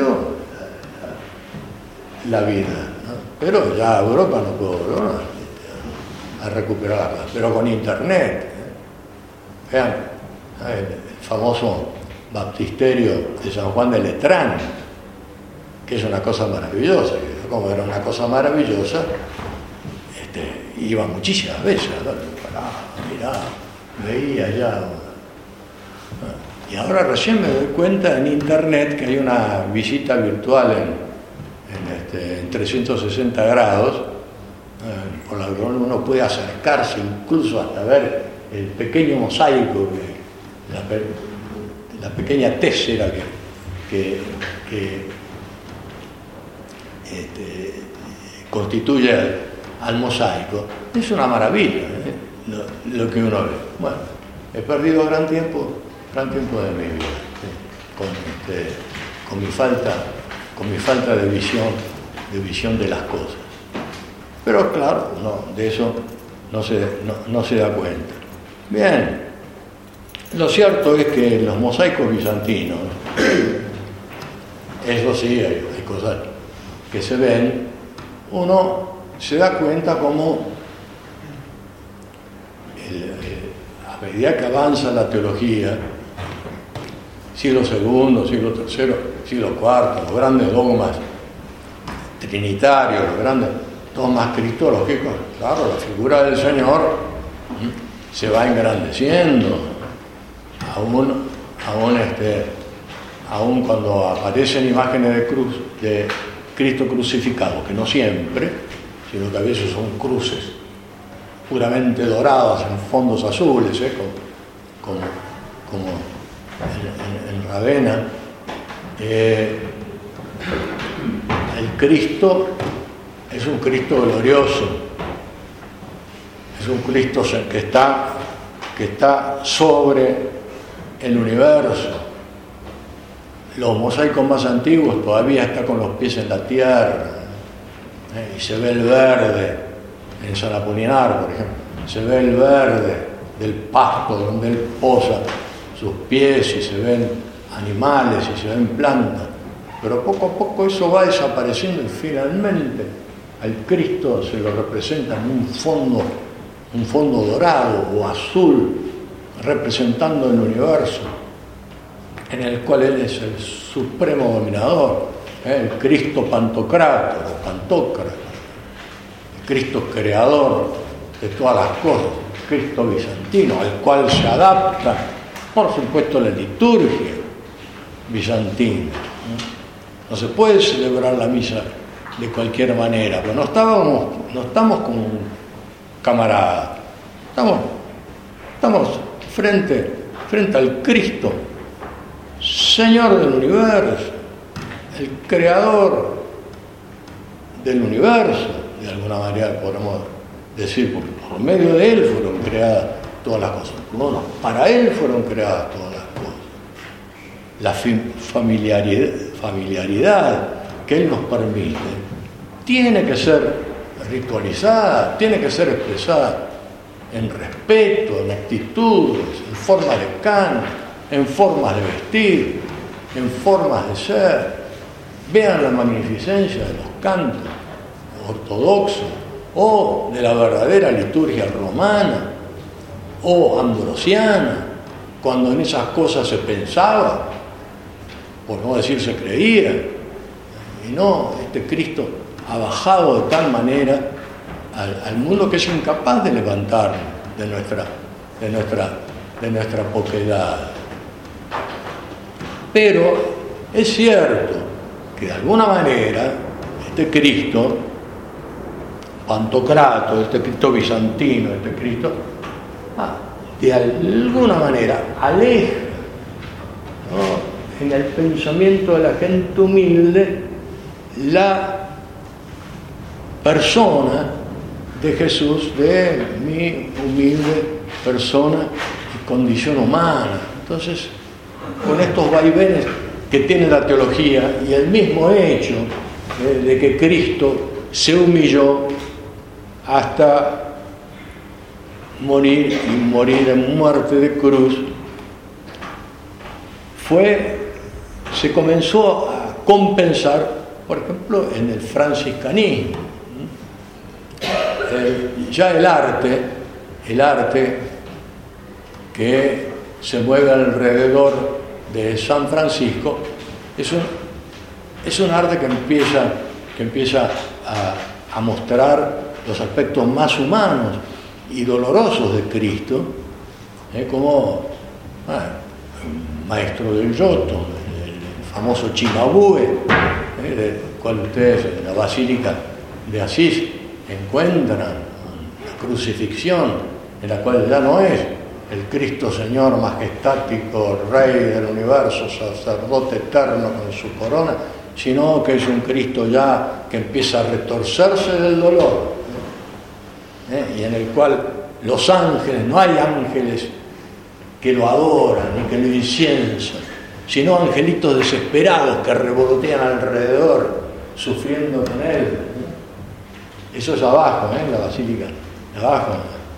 la, la vida, ¿no? Pero ya a Europa no puedo volver a, a recuperar la paz, pero con internet. ¿eh? Vean, ¿eh? el famoso baptisterio de San Juan de Letrán, que es una cosa maravillosa, que como era una cosa maravillosa, este, iba muchísimas veces, ¿no? Pará, mirá, veía ya. Y ahora recién me doy cuenta en internet que hay una visita virtual en, en, este, en trescientos sesenta grados, eh, por la que uno puede acercarse incluso hasta ver el pequeño mosaico, que, la, la pequeña tésera que, que, que este, constituye al, al mosaico. Es una maravilla, ¿eh? lo, lo que uno ve. Bueno, he perdido gran tiempo gran tiempo de mi vida, ¿sí? con, este, con mi falta, con mi falta de visión, de visión de las cosas. Pero claro, no, de eso no se, no, no se da cuenta. Bien, lo cierto es que los mosaicos bizantinos, eso sí, hay, hay cosas que se ven, uno se da cuenta como el, el, a medida que avanza la teología, siglo segundo, siglo tercero, siglo cuarto, los grandes dogmas trinitarios, los grandes dogmas cristológicos, claro, la figura del Señor se va engrandeciendo, aún, aún, este, aún cuando aparecen imágenes de cruz, de Cristo crucificado, que no siempre, sino que a veces son cruces puramente doradas en fondos azules, ¿eh? como, como, como En, en, en Ravenna, eh, el Cristo es un Cristo glorioso, es un Cristo que está, que está sobre el universo. Los mosaicos más antiguos todavía está con los pies en la tierra, eh, y se ve el verde en San Apolinar, por ejemplo, se ve el verde del pasto donde él posa sus pies y se ven animales y se ven plantas, pero poco a poco eso va desapareciendo y finalmente al Cristo se lo representa en un fondo, un fondo dorado o azul, representando el universo, en el cual él es el supremo dominador, ¿eh? el Cristo pantocrátor o pantócrata, el Cristo creador de todas las cosas, el Cristo bizantino, al cual se adapta por supuesto la liturgia, bizantino. No se puede celebrar la misa de cualquier manera, pero no, estábamos, no estamos como camaradas, estamos, estamos frente, frente al Cristo, Señor del universo, el creador del universo, de alguna manera podemos decir, porque por medio de Él fueron creadas todas las cosas. No, no, para Él fueron creadas todas las cosas. La familiaridad, familiaridad que Él nos permite tiene que ser ritualizada, tiene que ser expresada en respeto, en actitudes, en formas de canto, en formas de vestir, en formas de ser. Vean la magnificencia de los cantos ortodoxos o de la verdadera liturgia romana o ambrosiana, cuando en esas cosas se pensaba, por no decir se creía, y no, este Cristo ha bajado de tal manera al, al mundo que es incapaz de levantarnos de nuestra, de nuestra, de nuestra poquedad. Pero es cierto que de alguna manera este Cristo pantocrato, este Cristo bizantino, este Cristo, ah, de alguna manera aleja, ¿no?, en el pensamiento de la gente humilde la persona de Jesús, de mi humilde persona y condición humana. Entonces, con estos vaivenes que tiene la teología y el mismo hecho eh, de que Cristo se humilló hasta morir y morir en muerte de cruz, fue, se comenzó a compensar, por ejemplo, en el franciscanismo. Eh, ya el arte, el arte que se mueve alrededor de San Francisco, es un, es un arte que empieza, que empieza a, a mostrar los aspectos más humanos y dolorosos de Cristo, ¿eh? como bueno, el maestro del Giotto, el, el famoso Cimabue, ¿eh? del cual ustedes en la Basílica de Asís encuentran la crucifixión, en la cual ya no es el Cristo Señor majestático, Rey del universo, sacerdote eterno con su corona, sino que es un Cristo ya que empieza a retorcerse del dolor, ¿eh? y en el cual los ángeles, no hay ángeles que lo adoran ni que lo inciensan, sino angelitos desesperados que revolotean alrededor, sufriendo con él. Eso es abajo, ¿eh? En la basílica, abajo.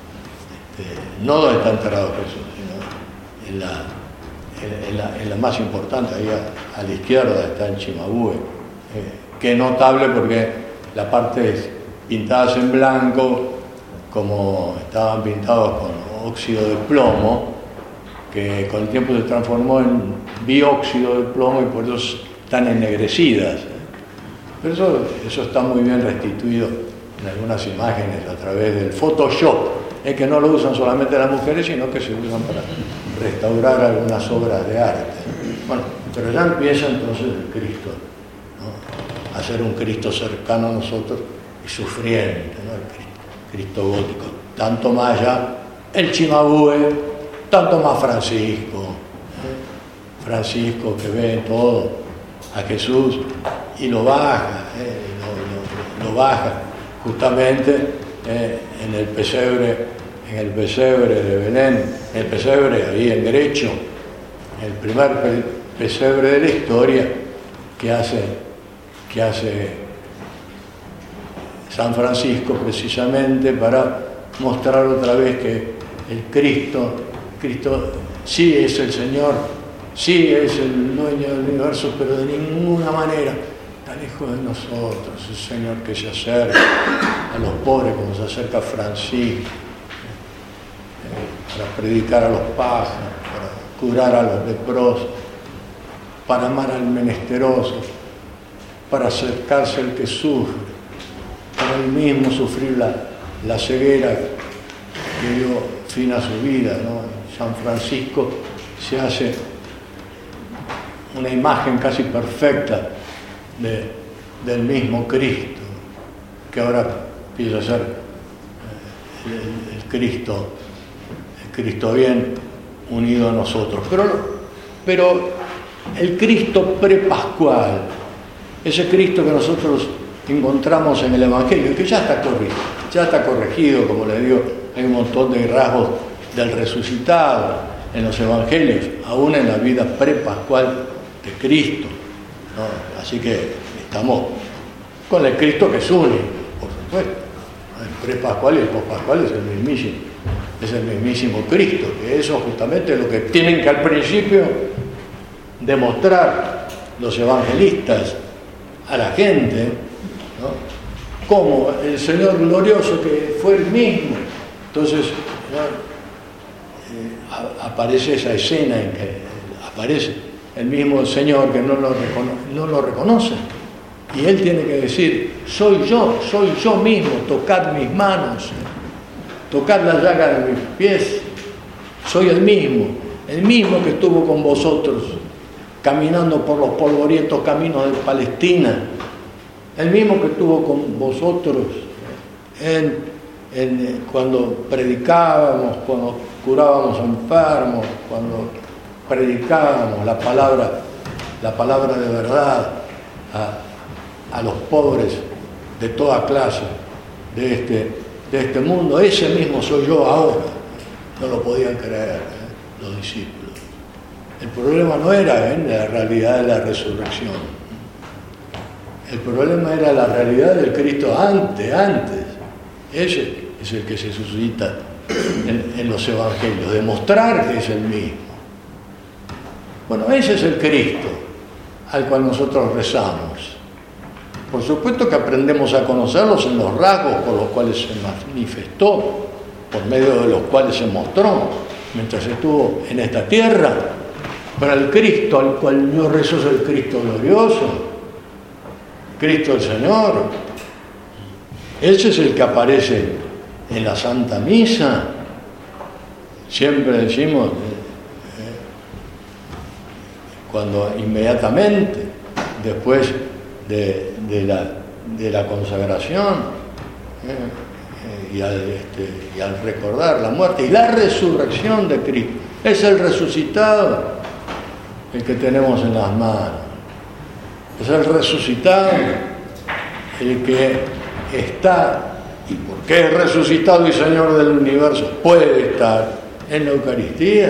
No donde está enterrado Jesús, sino en la, en, en la, en la más importante, ahí a, a la izquierda está el Cimabue, eh, que es notable porque la parte es pintadas en blanco, como estaban pintados con óxido de plomo, que con el tiempo se transformó en bióxido de plomo y por eso están ennegrecidas. ¿eh? Pero eso, eso está muy bien restituido en algunas imágenes a través del Photoshop. Es que no lo usan solamente las mujeres, sino que se usan para restaurar algunas obras de arte. Bueno, pero ya empieza entonces el Cristo, ¿no?, a ser un Cristo cercano a nosotros y sufriente, ¿no?, el Cristo, Cristo gótico. Tanto más ya el Cimabue, tanto más Francisco, ¿eh? Francisco que ve todo a Jesús y lo baja, ¿eh? lo, lo, lo baja justamente eh, en el pesebre. En el pesebre de Belén, el pesebre ahí en derecho, el primer pesebre de la historia que hace, que hace San Francisco precisamente para mostrar otra vez que el Cristo, Cristo sí es el Señor, sí es el dueño del universo, pero de ninguna manera está lejos de nosotros, el Señor que se acerca a los pobres como se acerca a Francisco, para predicar a los pájaros, para curar a los leprosos, para amar al menesteroso, para acercarse al que sufre, para él mismo sufrir la, la ceguera que dio fin a su vida, ¿no? San Francisco se hace una imagen casi perfecta de, del mismo Cristo, que ahora empieza a ser el, el Cristo, el Cristo bien unido a nosotros. Pero, pero el Cristo prepascual, ese Cristo que nosotros encontramos en el Evangelio, que ya está corregido, ya está corregido, como les digo, hay un montón de rasgos del resucitado en los Evangelios, aún en la vida prepascual de Cristo, ¿no? Así que estamos con el Cristo que es único, por supuesto. El prepascual y el pospascual es el mismísimo, es el mismísimo Cristo, que eso justamente es lo que tienen que al principio demostrar los evangelistas a la gente, ¿no? Como el Señor glorioso que fue el mismo. Entonces, ¿no? eh, aparece esa escena en que aparece el mismo Señor que no lo, recono- no lo reconoce, y Él tiene que decir: soy yo, soy yo mismo, tocad mis manos, tocad la llaga de mis pies, soy el mismo, el mismo que estuvo con vosotros caminando por los polvorientos caminos de Palestina, el mismo que estuvo con vosotros en, en, cuando predicábamos, cuando curábamos enfermos, cuando predicábamos la palabra, la palabra de verdad a, a los pobres de toda clase de este, de este mundo. Ese mismo soy yo ahora. No lo podían creer, ¿eh? Los discípulos. El problema no era ¿eh? la realidad de la resurrección. El problema era la realidad del Cristo antes, antes. Ese es el que se suscita en, en los evangelios, demostrar que es el mismo. Bueno, ese es el Cristo al cual nosotros rezamos. Por supuesto que aprendemos a conocerlos en los rasgos por los cuales se manifestó, por medio de los cuales se mostró mientras estuvo en esta tierra. Pero el Cristo al cual yo rezo es el Cristo glorioso, Cristo el Señor. Ese es el que aparece en la Santa Misa. Siempre decimos, eh, cuando inmediatamente después de, de, la, de la consagración, eh, y, al, este, y al recordar la muerte y la resurrección de Cristo, es el resucitado el que tenemos en las manos. Es el resucitado el que está, y porque es resucitado y Señor del universo, puede estar en la Eucaristía.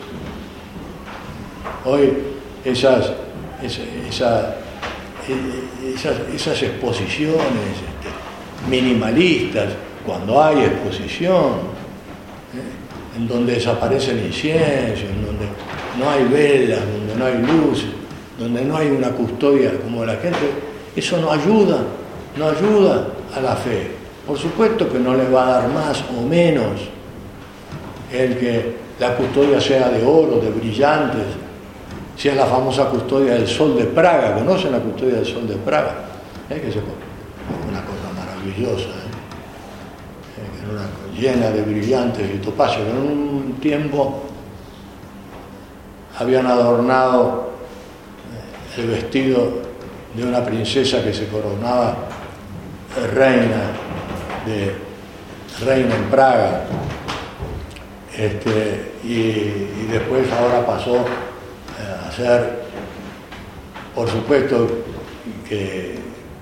Hoy esas, esas, esas, esas, esas exposiciones este, minimalistas, cuando hay exposición, ¿eh? en donde desaparece el incienso, en donde no hay velas, donde no hay luz, donde no hay una custodia como la gente, eso no ayuda, no ayuda a la fe. Por supuesto que no le va a dar más o menos el que la custodia sea de oro, de brillantes, sea la famosa custodia del sol de Praga. ¿Conocen la custodia del sol de Praga? ¿Eh? Que es una cosa maravillosa, ¿eh? Una, llena de brillantes y topacios, que en un tiempo habían adornado el vestido de una princesa que se coronaba reina de reina en Praga, este, y, y después ahora pasó a ser, por supuesto, que,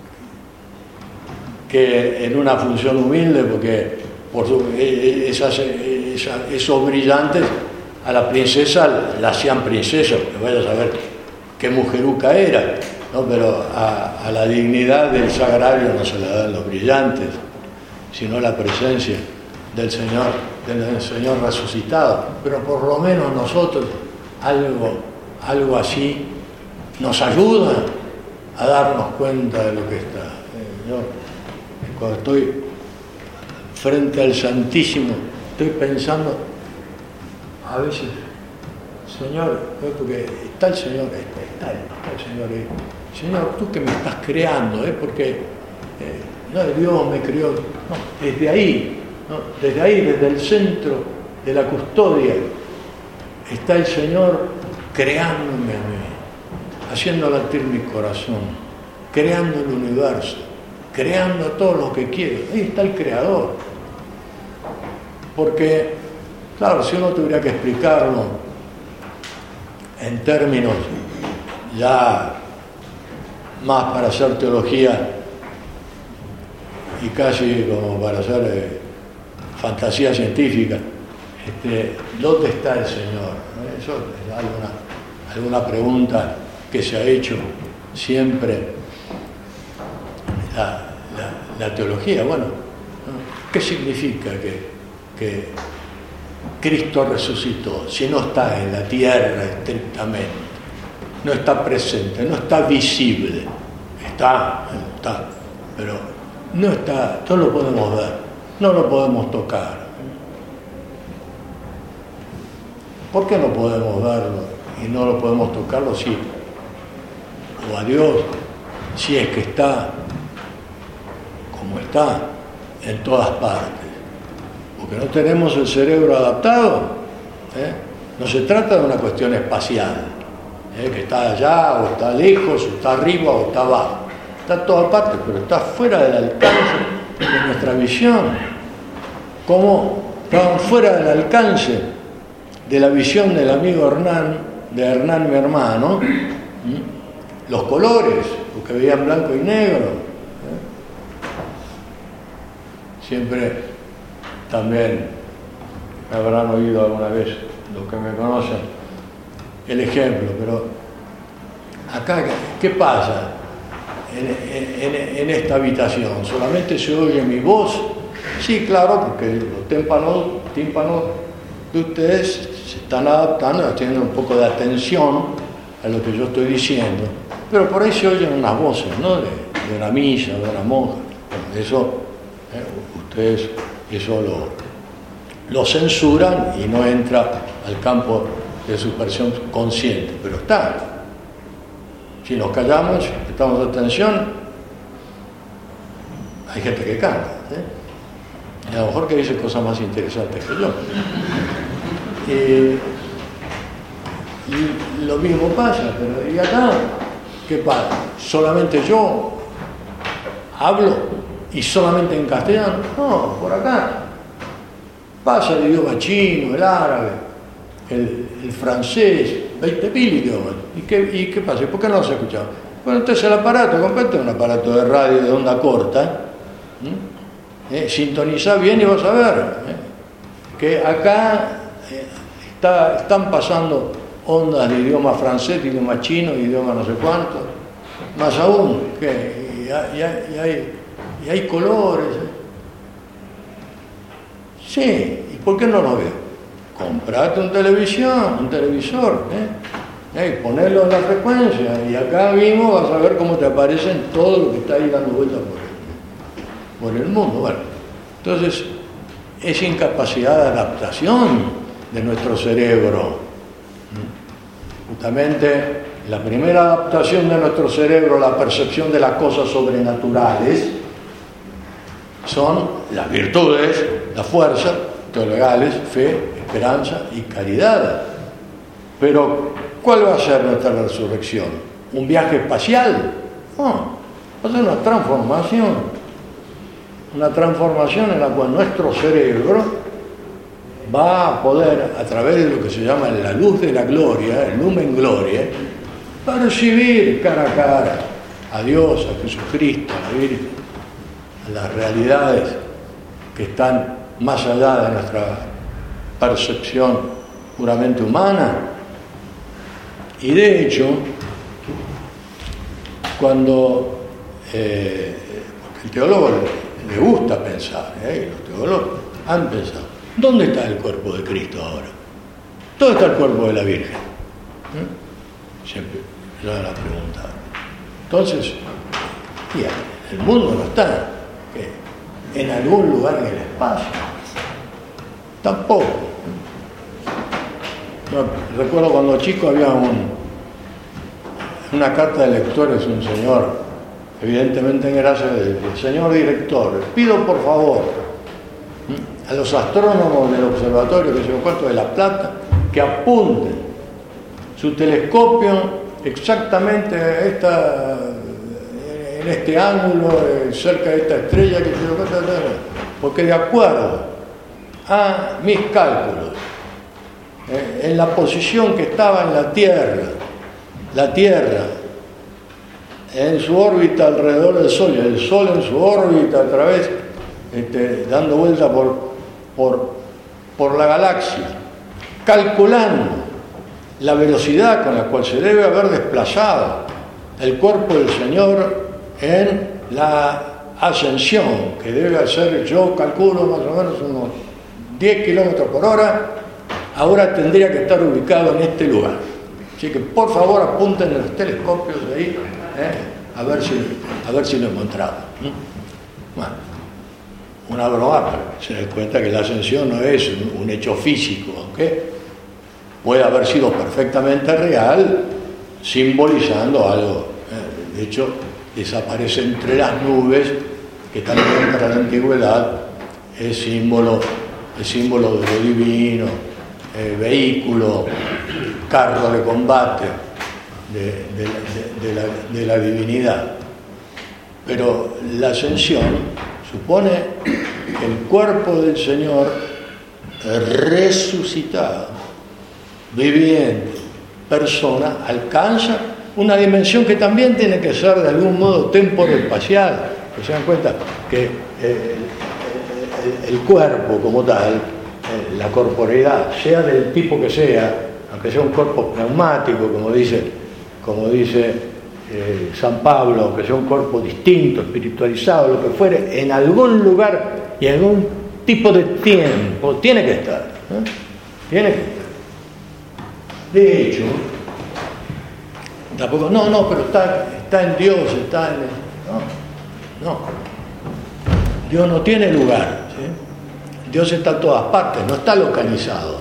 que en una función humilde, porque por su, esas, esas, esos brillantes a la princesa la hacían princesa, porque vaya a saber qué mujeruca era, ¿no? Pero a, a la dignidad del sagrario no se le dan los brillantes, sino la presencia del Señor, del Señor resucitado. Pero por lo menos nosotros algo, algo así nos ayuda a darnos cuenta de lo que está. Eh, yo, cuando estoy frente al Santísimo, estoy pensando a veces, Señor, porque está el Señor, está, está el Señor ahí. Señor, tú que me estás creando, ¿eh? Porque eh, no, Dios me creó, no, desde ahí, ¿no? Desde ahí, desde el centro de la custodia, está el Señor creándome a mí. haciendo latir mi corazón, creando el universo, creando todo lo que quiero. Ahí está el creador. Porque, claro, si uno tuviera que explicarlo en términos ya más para hacer teología y casi como para hacer eh, fantasía científica, este, ¿dónde está el Señor? Eso es alguna, alguna pregunta que se ha hecho siempre la, la, la teología. Bueno, ¿qué significa que, que Cristo resucitó si no está en la tierra estrictamente? No está presente, no está visible. Está, está, pero no está, no lo podemos ver, no lo podemos tocar. ¿Por qué no podemos verlo y no lo podemos tocarlo? Sí, o a Dios, si es que está como está en todas partes, porque no tenemos el cerebro adaptado, ¿eh? No se trata de una cuestión espacial, ¿eh? Que está allá o está lejos o está arriba o está abajo, está en todas partes, pero está fuera del alcance de nuestra visión, como estaban fuera del alcance de la visión del amigo Hernán, de Hernán mi hermano, ¿sí? Los colores, porque veían blanco y negro, ¿eh? Siempre también me habrán oído alguna vez los que me conocen el ejemplo, pero acá, ¿qué pasa en, en, en esta habitación? ¿Solamente se oye mi voz? Sí, claro, porque los tímpanos, tímpanos de ustedes se están adaptando, haciendo un poco de atención a lo que yo estoy diciendo, pero por ahí se oyen unas voces, ¿no? De, de una misa, de una monja. Bueno, eso, eh, ustedes eso lo, lo censuran y no entra al campo de su percepción consciente, pero está. Si nos callamos, prestamos atención, hay gente que canta, ¿eh? Y a lo mejor que dice cosas más interesantes que yo. Eh, y lo mismo pasa, pero ¿y acá qué pasa? ¿Solamente yo hablo y solamente en castellano? No, por acá pasa el idioma chino, el árabe, el, el francés, veinte mil idiomas. ¿Y qué, ¿Y qué pasa? ¿Por qué no se escucha? Bueno, entonces el aparato, comprate un aparato de radio de onda corta, ¿eh? Eh, sintoniza bien y vas a ver, ¿eh? Que acá eh, está, están pasando ondas de idioma francés, de idioma chino, de idioma no sé cuánto, más aún, que y hay, y hay, y hay, y hay colores. ¿eh? Sí, ¿y por qué no lo veo? Comprate un televisión, un televisor, ¿eh? ¿Eh? Ponelo en la frecuencia y acá mismo vas a ver cómo te aparecen todo lo que está ahí dando vueltas por el, por el mundo. Bueno, entonces, es incapacidad de adaptación de nuestro cerebro. Justamente la primera adaptación de nuestro cerebro a la percepción de las cosas sobrenaturales son las virtudes, la fuerza, teologales, fe, esperanza y caridad. Pero, ¿cuál va a ser nuestra resurrección? ¿Un viaje espacial? No, va a ser una transformación. Una transformación en la cual nuestro cerebro va a poder, a través de lo que se llama la luz de la gloria, el lumen gloria, percibir cara a cara a Dios, a Jesucristo, a la Virgen, a las realidades que están más allá de nuestra percepción puramente humana. Y de hecho, cuando eh, porque el teólogo le gusta pensar, ¿eh? Y los teólogos han pensado, ¿dónde está el cuerpo de Cristo ahora? ¿Dónde está el cuerpo de la Virgen? ¿Eh? Siempre yo la preguntaba. Entonces, bien, el mundo no está ¿qué? En algún lugar en el espacio. Tampoco. No, recuerdo cuando chico había un, una carta de lectores, un señor, evidentemente en gracia del señor director, pido por favor a los astrónomos del observatorio que se cuarto de La Plata que apunten su telescopio exactamente esta, en este ángulo, cerca de esta estrella, que yo, porque de acuerdo a mis cálculos, eh, en la posición que estaba en la Tierra, la Tierra en su órbita alrededor del Sol, y el Sol en su órbita a través, este, dando vuelta por, por, por la galaxia, calculando la velocidad con la cual se debe haber desplazado el cuerpo del Señor en la ascensión, que debe ser, yo calculo más o menos unos diez kilómetros por hora, ahora tendría que estar ubicado en este lugar. Así que por favor apunten los telescopios ahí, eh, a ver si, a ver si lo encontramos. Bueno, una broma, pero se den cuenta que la ascensión no es un, un hecho físico, aunque puede haber sido perfectamente real, simbolizando algo. Eh, de hecho, desaparece entre las nubes, que también para la antigüedad es símbolo, es símbolo de lo divino, eh, vehículo, carro de combate de, de, de, de, la, de la divinidad. Pero la ascensión supone que el cuerpo del Señor resucitado, viviente, persona, alcanza una dimensión que también tiene que ser de algún modo temporoespacial. Se dan cuenta que eh, el, el, el cuerpo como tal, eh, la corporeidad, sea del tipo que sea, aunque sea un cuerpo pneumático, como dice, como dice eh, San Pablo, aunque sea un cuerpo distinto, espiritualizado, lo que fuere, en algún lugar y en algún tipo de tiempo tiene que estar. ¿eh? Tiene que estar. De hecho, tampoco, no, no, pero está, está en Dios, está en... No, no. Dios no tiene lugar, ¿sí? Dios está en todas partes, no está localizado.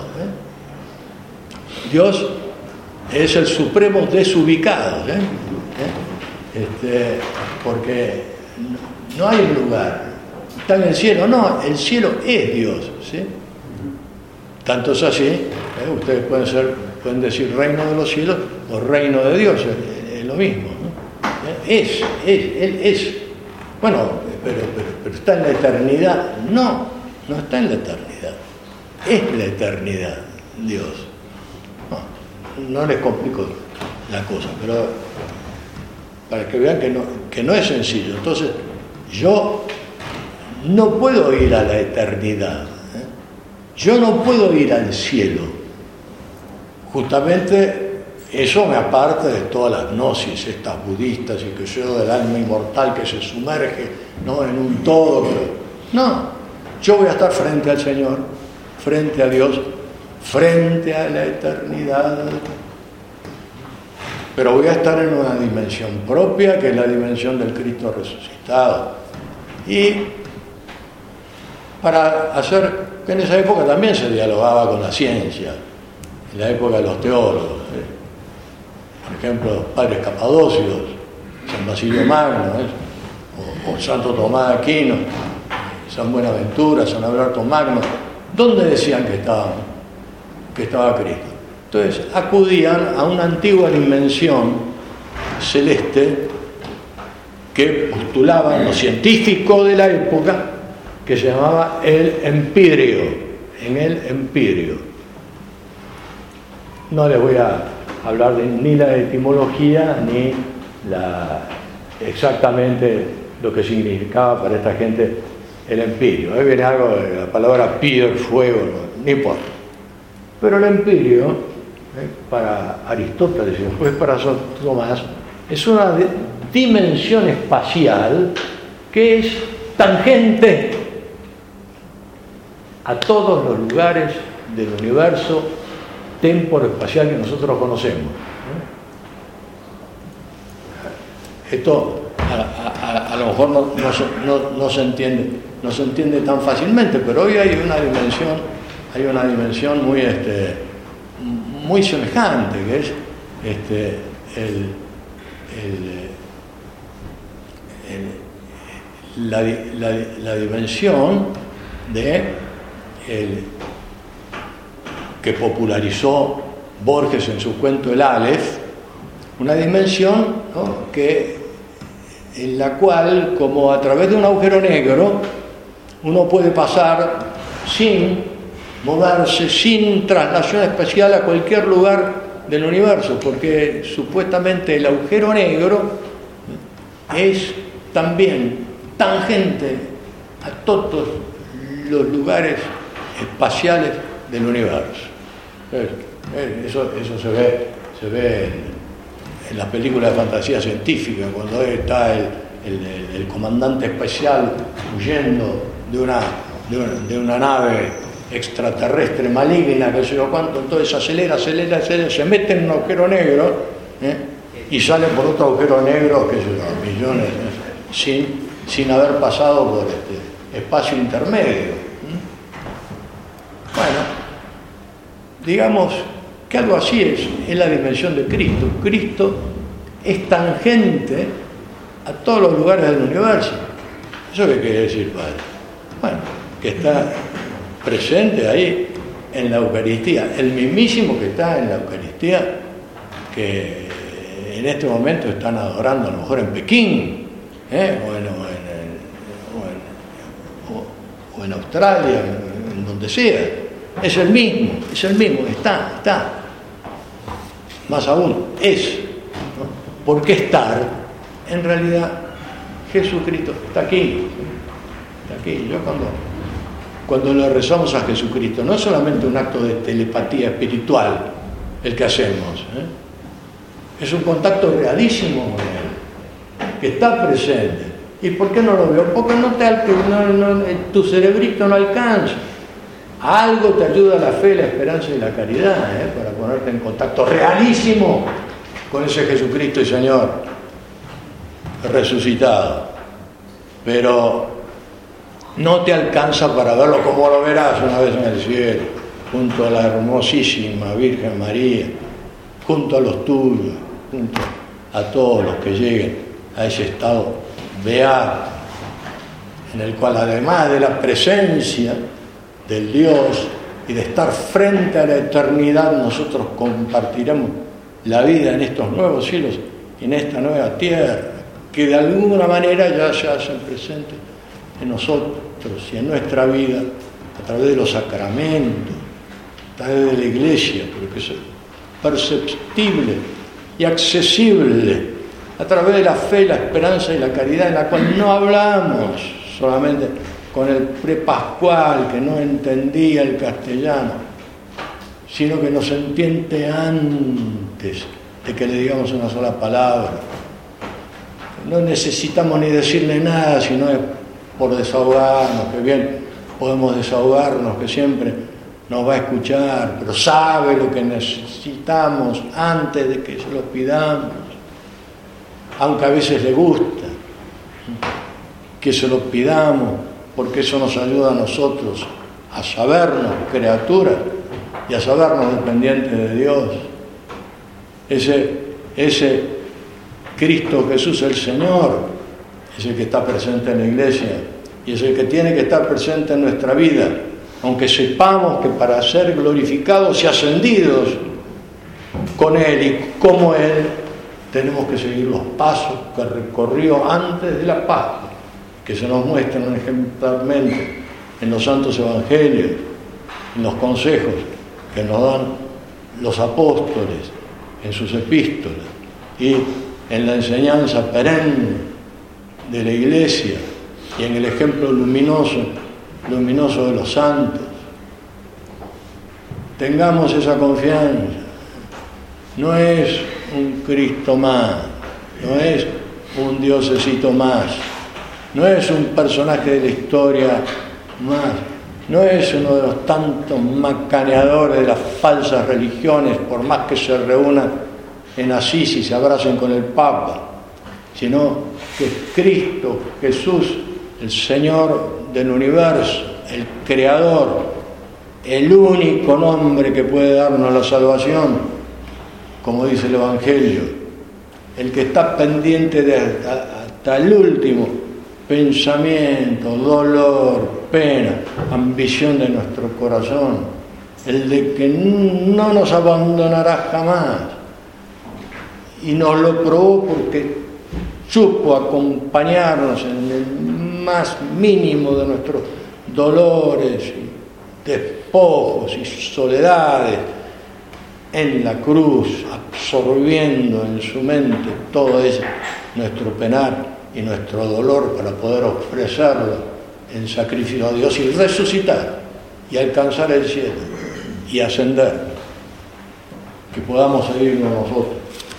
¿eh? Dios es el supremo desubicado, ¿eh? ¿Eh? Este, porque no hay un lugar. Está en el cielo, no, el cielo es Dios, ¿sí? Tanto es así, ¿eh? Ustedes pueden ser, pueden decir reino de los cielos o reino de Dios, es, es lo mismo, ¿no? Es, es, Él es. Bueno, pero, pero, pero está en la eternidad. No, no está en la eternidad. Es la eternidad, Dios. No, no les complico la cosa, pero para que vean que no, que no es sencillo. Entonces, yo no puedo ir a la eternidad. ¿eh? Yo no puedo ir al cielo. Justamente eso me aparta de todas las gnosis estas budistas y que yo del alma inmortal que se sumerge, ¿no?, en un todo. No, yo voy a estar frente al Señor, frente a Dios, frente a la eternidad. Pero voy a estar en una dimensión propia, que es la dimensión del Cristo resucitado. Y para hacer, que en esa época también se dialogaba con la ciencia, en la época de los teólogos, ¿eh? Por ejemplo, los padres capadocios, San Basilio Magno, ¿eh? o, o Santo Tomás de Aquino, San Buenaventura, San Alberto Magno, ¿dónde decían que estaba, que estaba Cristo? Entonces acudían a una antigua dimensión celeste que postulaban los científicos de la época, que se llamaba el empirio, en el empirio. No les voy a hablar de ni la etimología ni la, exactamente lo que significaba para esta gente el empirio. Ahí viene algo de la palabra pier, fuego, no, ni importa. Pero el empirio, eh, para Aristóteles y después para Santo Tomás, es una de, dimensión espacial que es tangente a todos los lugares del universo temporo-espacial que nosotros conocemos. Esto a, a, a lo mejor no, no, se, no, no se entiende, no se entiende tan fácilmente, pero hoy hay una dimensión, hay una dimensión muy, este, muy semejante, que es este, el, el, el, la, la, la dimensión de el, que popularizó Borges en su cuento El Aleph, una dimensión, ¿no?, que, en la cual, como a través de un agujero negro, uno puede pasar sin moverse, sin traslación espacial a cualquier lugar del universo, porque supuestamente el agujero negro es también tangente a todos los lugares espaciales del universo. Eso, eso se ve, se ve en, en las películas de fantasía científica, cuando está el, el, el comandante especial huyendo de una, de una, de una nave extraterrestre maligna, que sé yo cuánto, entonces acelera, acelera, acelera, se mete en un agujero negro, ¿eh?, y sale por otro agujero negro, que sé yo, millones, ¿eh?, sin, sin haber pasado por este espacio intermedio. ¿eh? Bueno, digamos que algo así es, es la dimensión de Cristo. Cristo es tangente a todos los lugares del universo. ¿Eso qué quiere decir, Padre? Bueno, que está presente ahí en la Eucaristía, el mismísimo que está en la Eucaristía, que en este momento están adorando a lo mejor en Pekín, ¿eh? o, en, o, en, o, en, o, o en Australia, en donde sea. Es el mismo, es el mismo, está, está. Más aún, es. ¿no? ¿Por qué estar? En realidad, Jesucristo está aquí. Está aquí. Yo cuando, cuando le rezamos a Jesucristo, no es solamente un acto de telepatía espiritual el que hacemos, ¿eh? Es un contacto realísimo con Él, que está presente. ¿Y por qué no lo veo? Porque no te, no, no, tu cerebrito no alcanza. Algo te ayuda la fe, la esperanza y la caridad, ¿eh?, para ponerte en contacto realísimo con ese Jesucristo y Señor resucitado. Pero no te alcanza para verlo como lo verás una vez en el cielo, junto a la hermosísima Virgen María, junto a los tuyos, junto a todos los que lleguen a ese estado beato, en el cual, además de la presencia del Dios y de estar frente a la eternidad, nosotros compartiremos la vida en estos nuevos cielos y en esta nueva tierra, que de alguna manera ya se hacen presentes en nosotros y en nuestra vida, a través de los sacramentos, a través de la Iglesia, porque es perceptible y accesible, a través de la fe, la esperanza y la caridad, en la cual no hablamos solamente con el prepascual que no entendía el castellano, sino que nos entiende antes de que le digamos una sola palabra. No necesitamos ni decirle nada, sino es por desahogarnos, que bien podemos desahogarnos, que siempre nos va a escuchar, pero sabe lo que necesitamos antes de que se lo pidamos, aunque a veces le gusta que se lo pidamos, porque eso nos ayuda a nosotros a sabernos criaturas y a sabernos dependientes de Dios. Ese, ese Cristo Jesús el Señor es el que está presente en la Iglesia y es el que tiene que estar presente en nuestra vida, aunque sepamos que para ser glorificados y ascendidos con Él y como Él, tenemos que seguir los pasos que recorrió antes de la Pascua, que se nos muestran ejemplarmente en los santos evangelios, en los consejos que nos dan los apóstoles en sus epístolas y en la enseñanza perenne de la Iglesia y en el ejemplo luminoso, luminoso de los santos. Tengamos esa confianza. No es un Cristo más, no es un diosecito más, no es un personaje de la historia más, no es uno de los tantos macaneadores de las falsas religiones, por más que se reúnan en Asís y se abracen con el Papa, sino que es Cristo, Jesús, el Señor del universo, el Creador, el único nombre que puede darnos la salvación, como dice el Evangelio, el que está pendiente de hasta, hasta el último pensamiento, dolor, pena, ambición de nuestro corazón, el de que no nos abandonará jamás y nos lo probó porque supo acompañarnos en el más mínimo de nuestros dolores y despojos y soledades en la cruz, absorbiendo en su mente todo ese nuestro penar y nuestro dolor para poder ofrecerlo en sacrificio a Dios y resucitar y alcanzar el cielo y ascender, que podamos seguirnos nosotros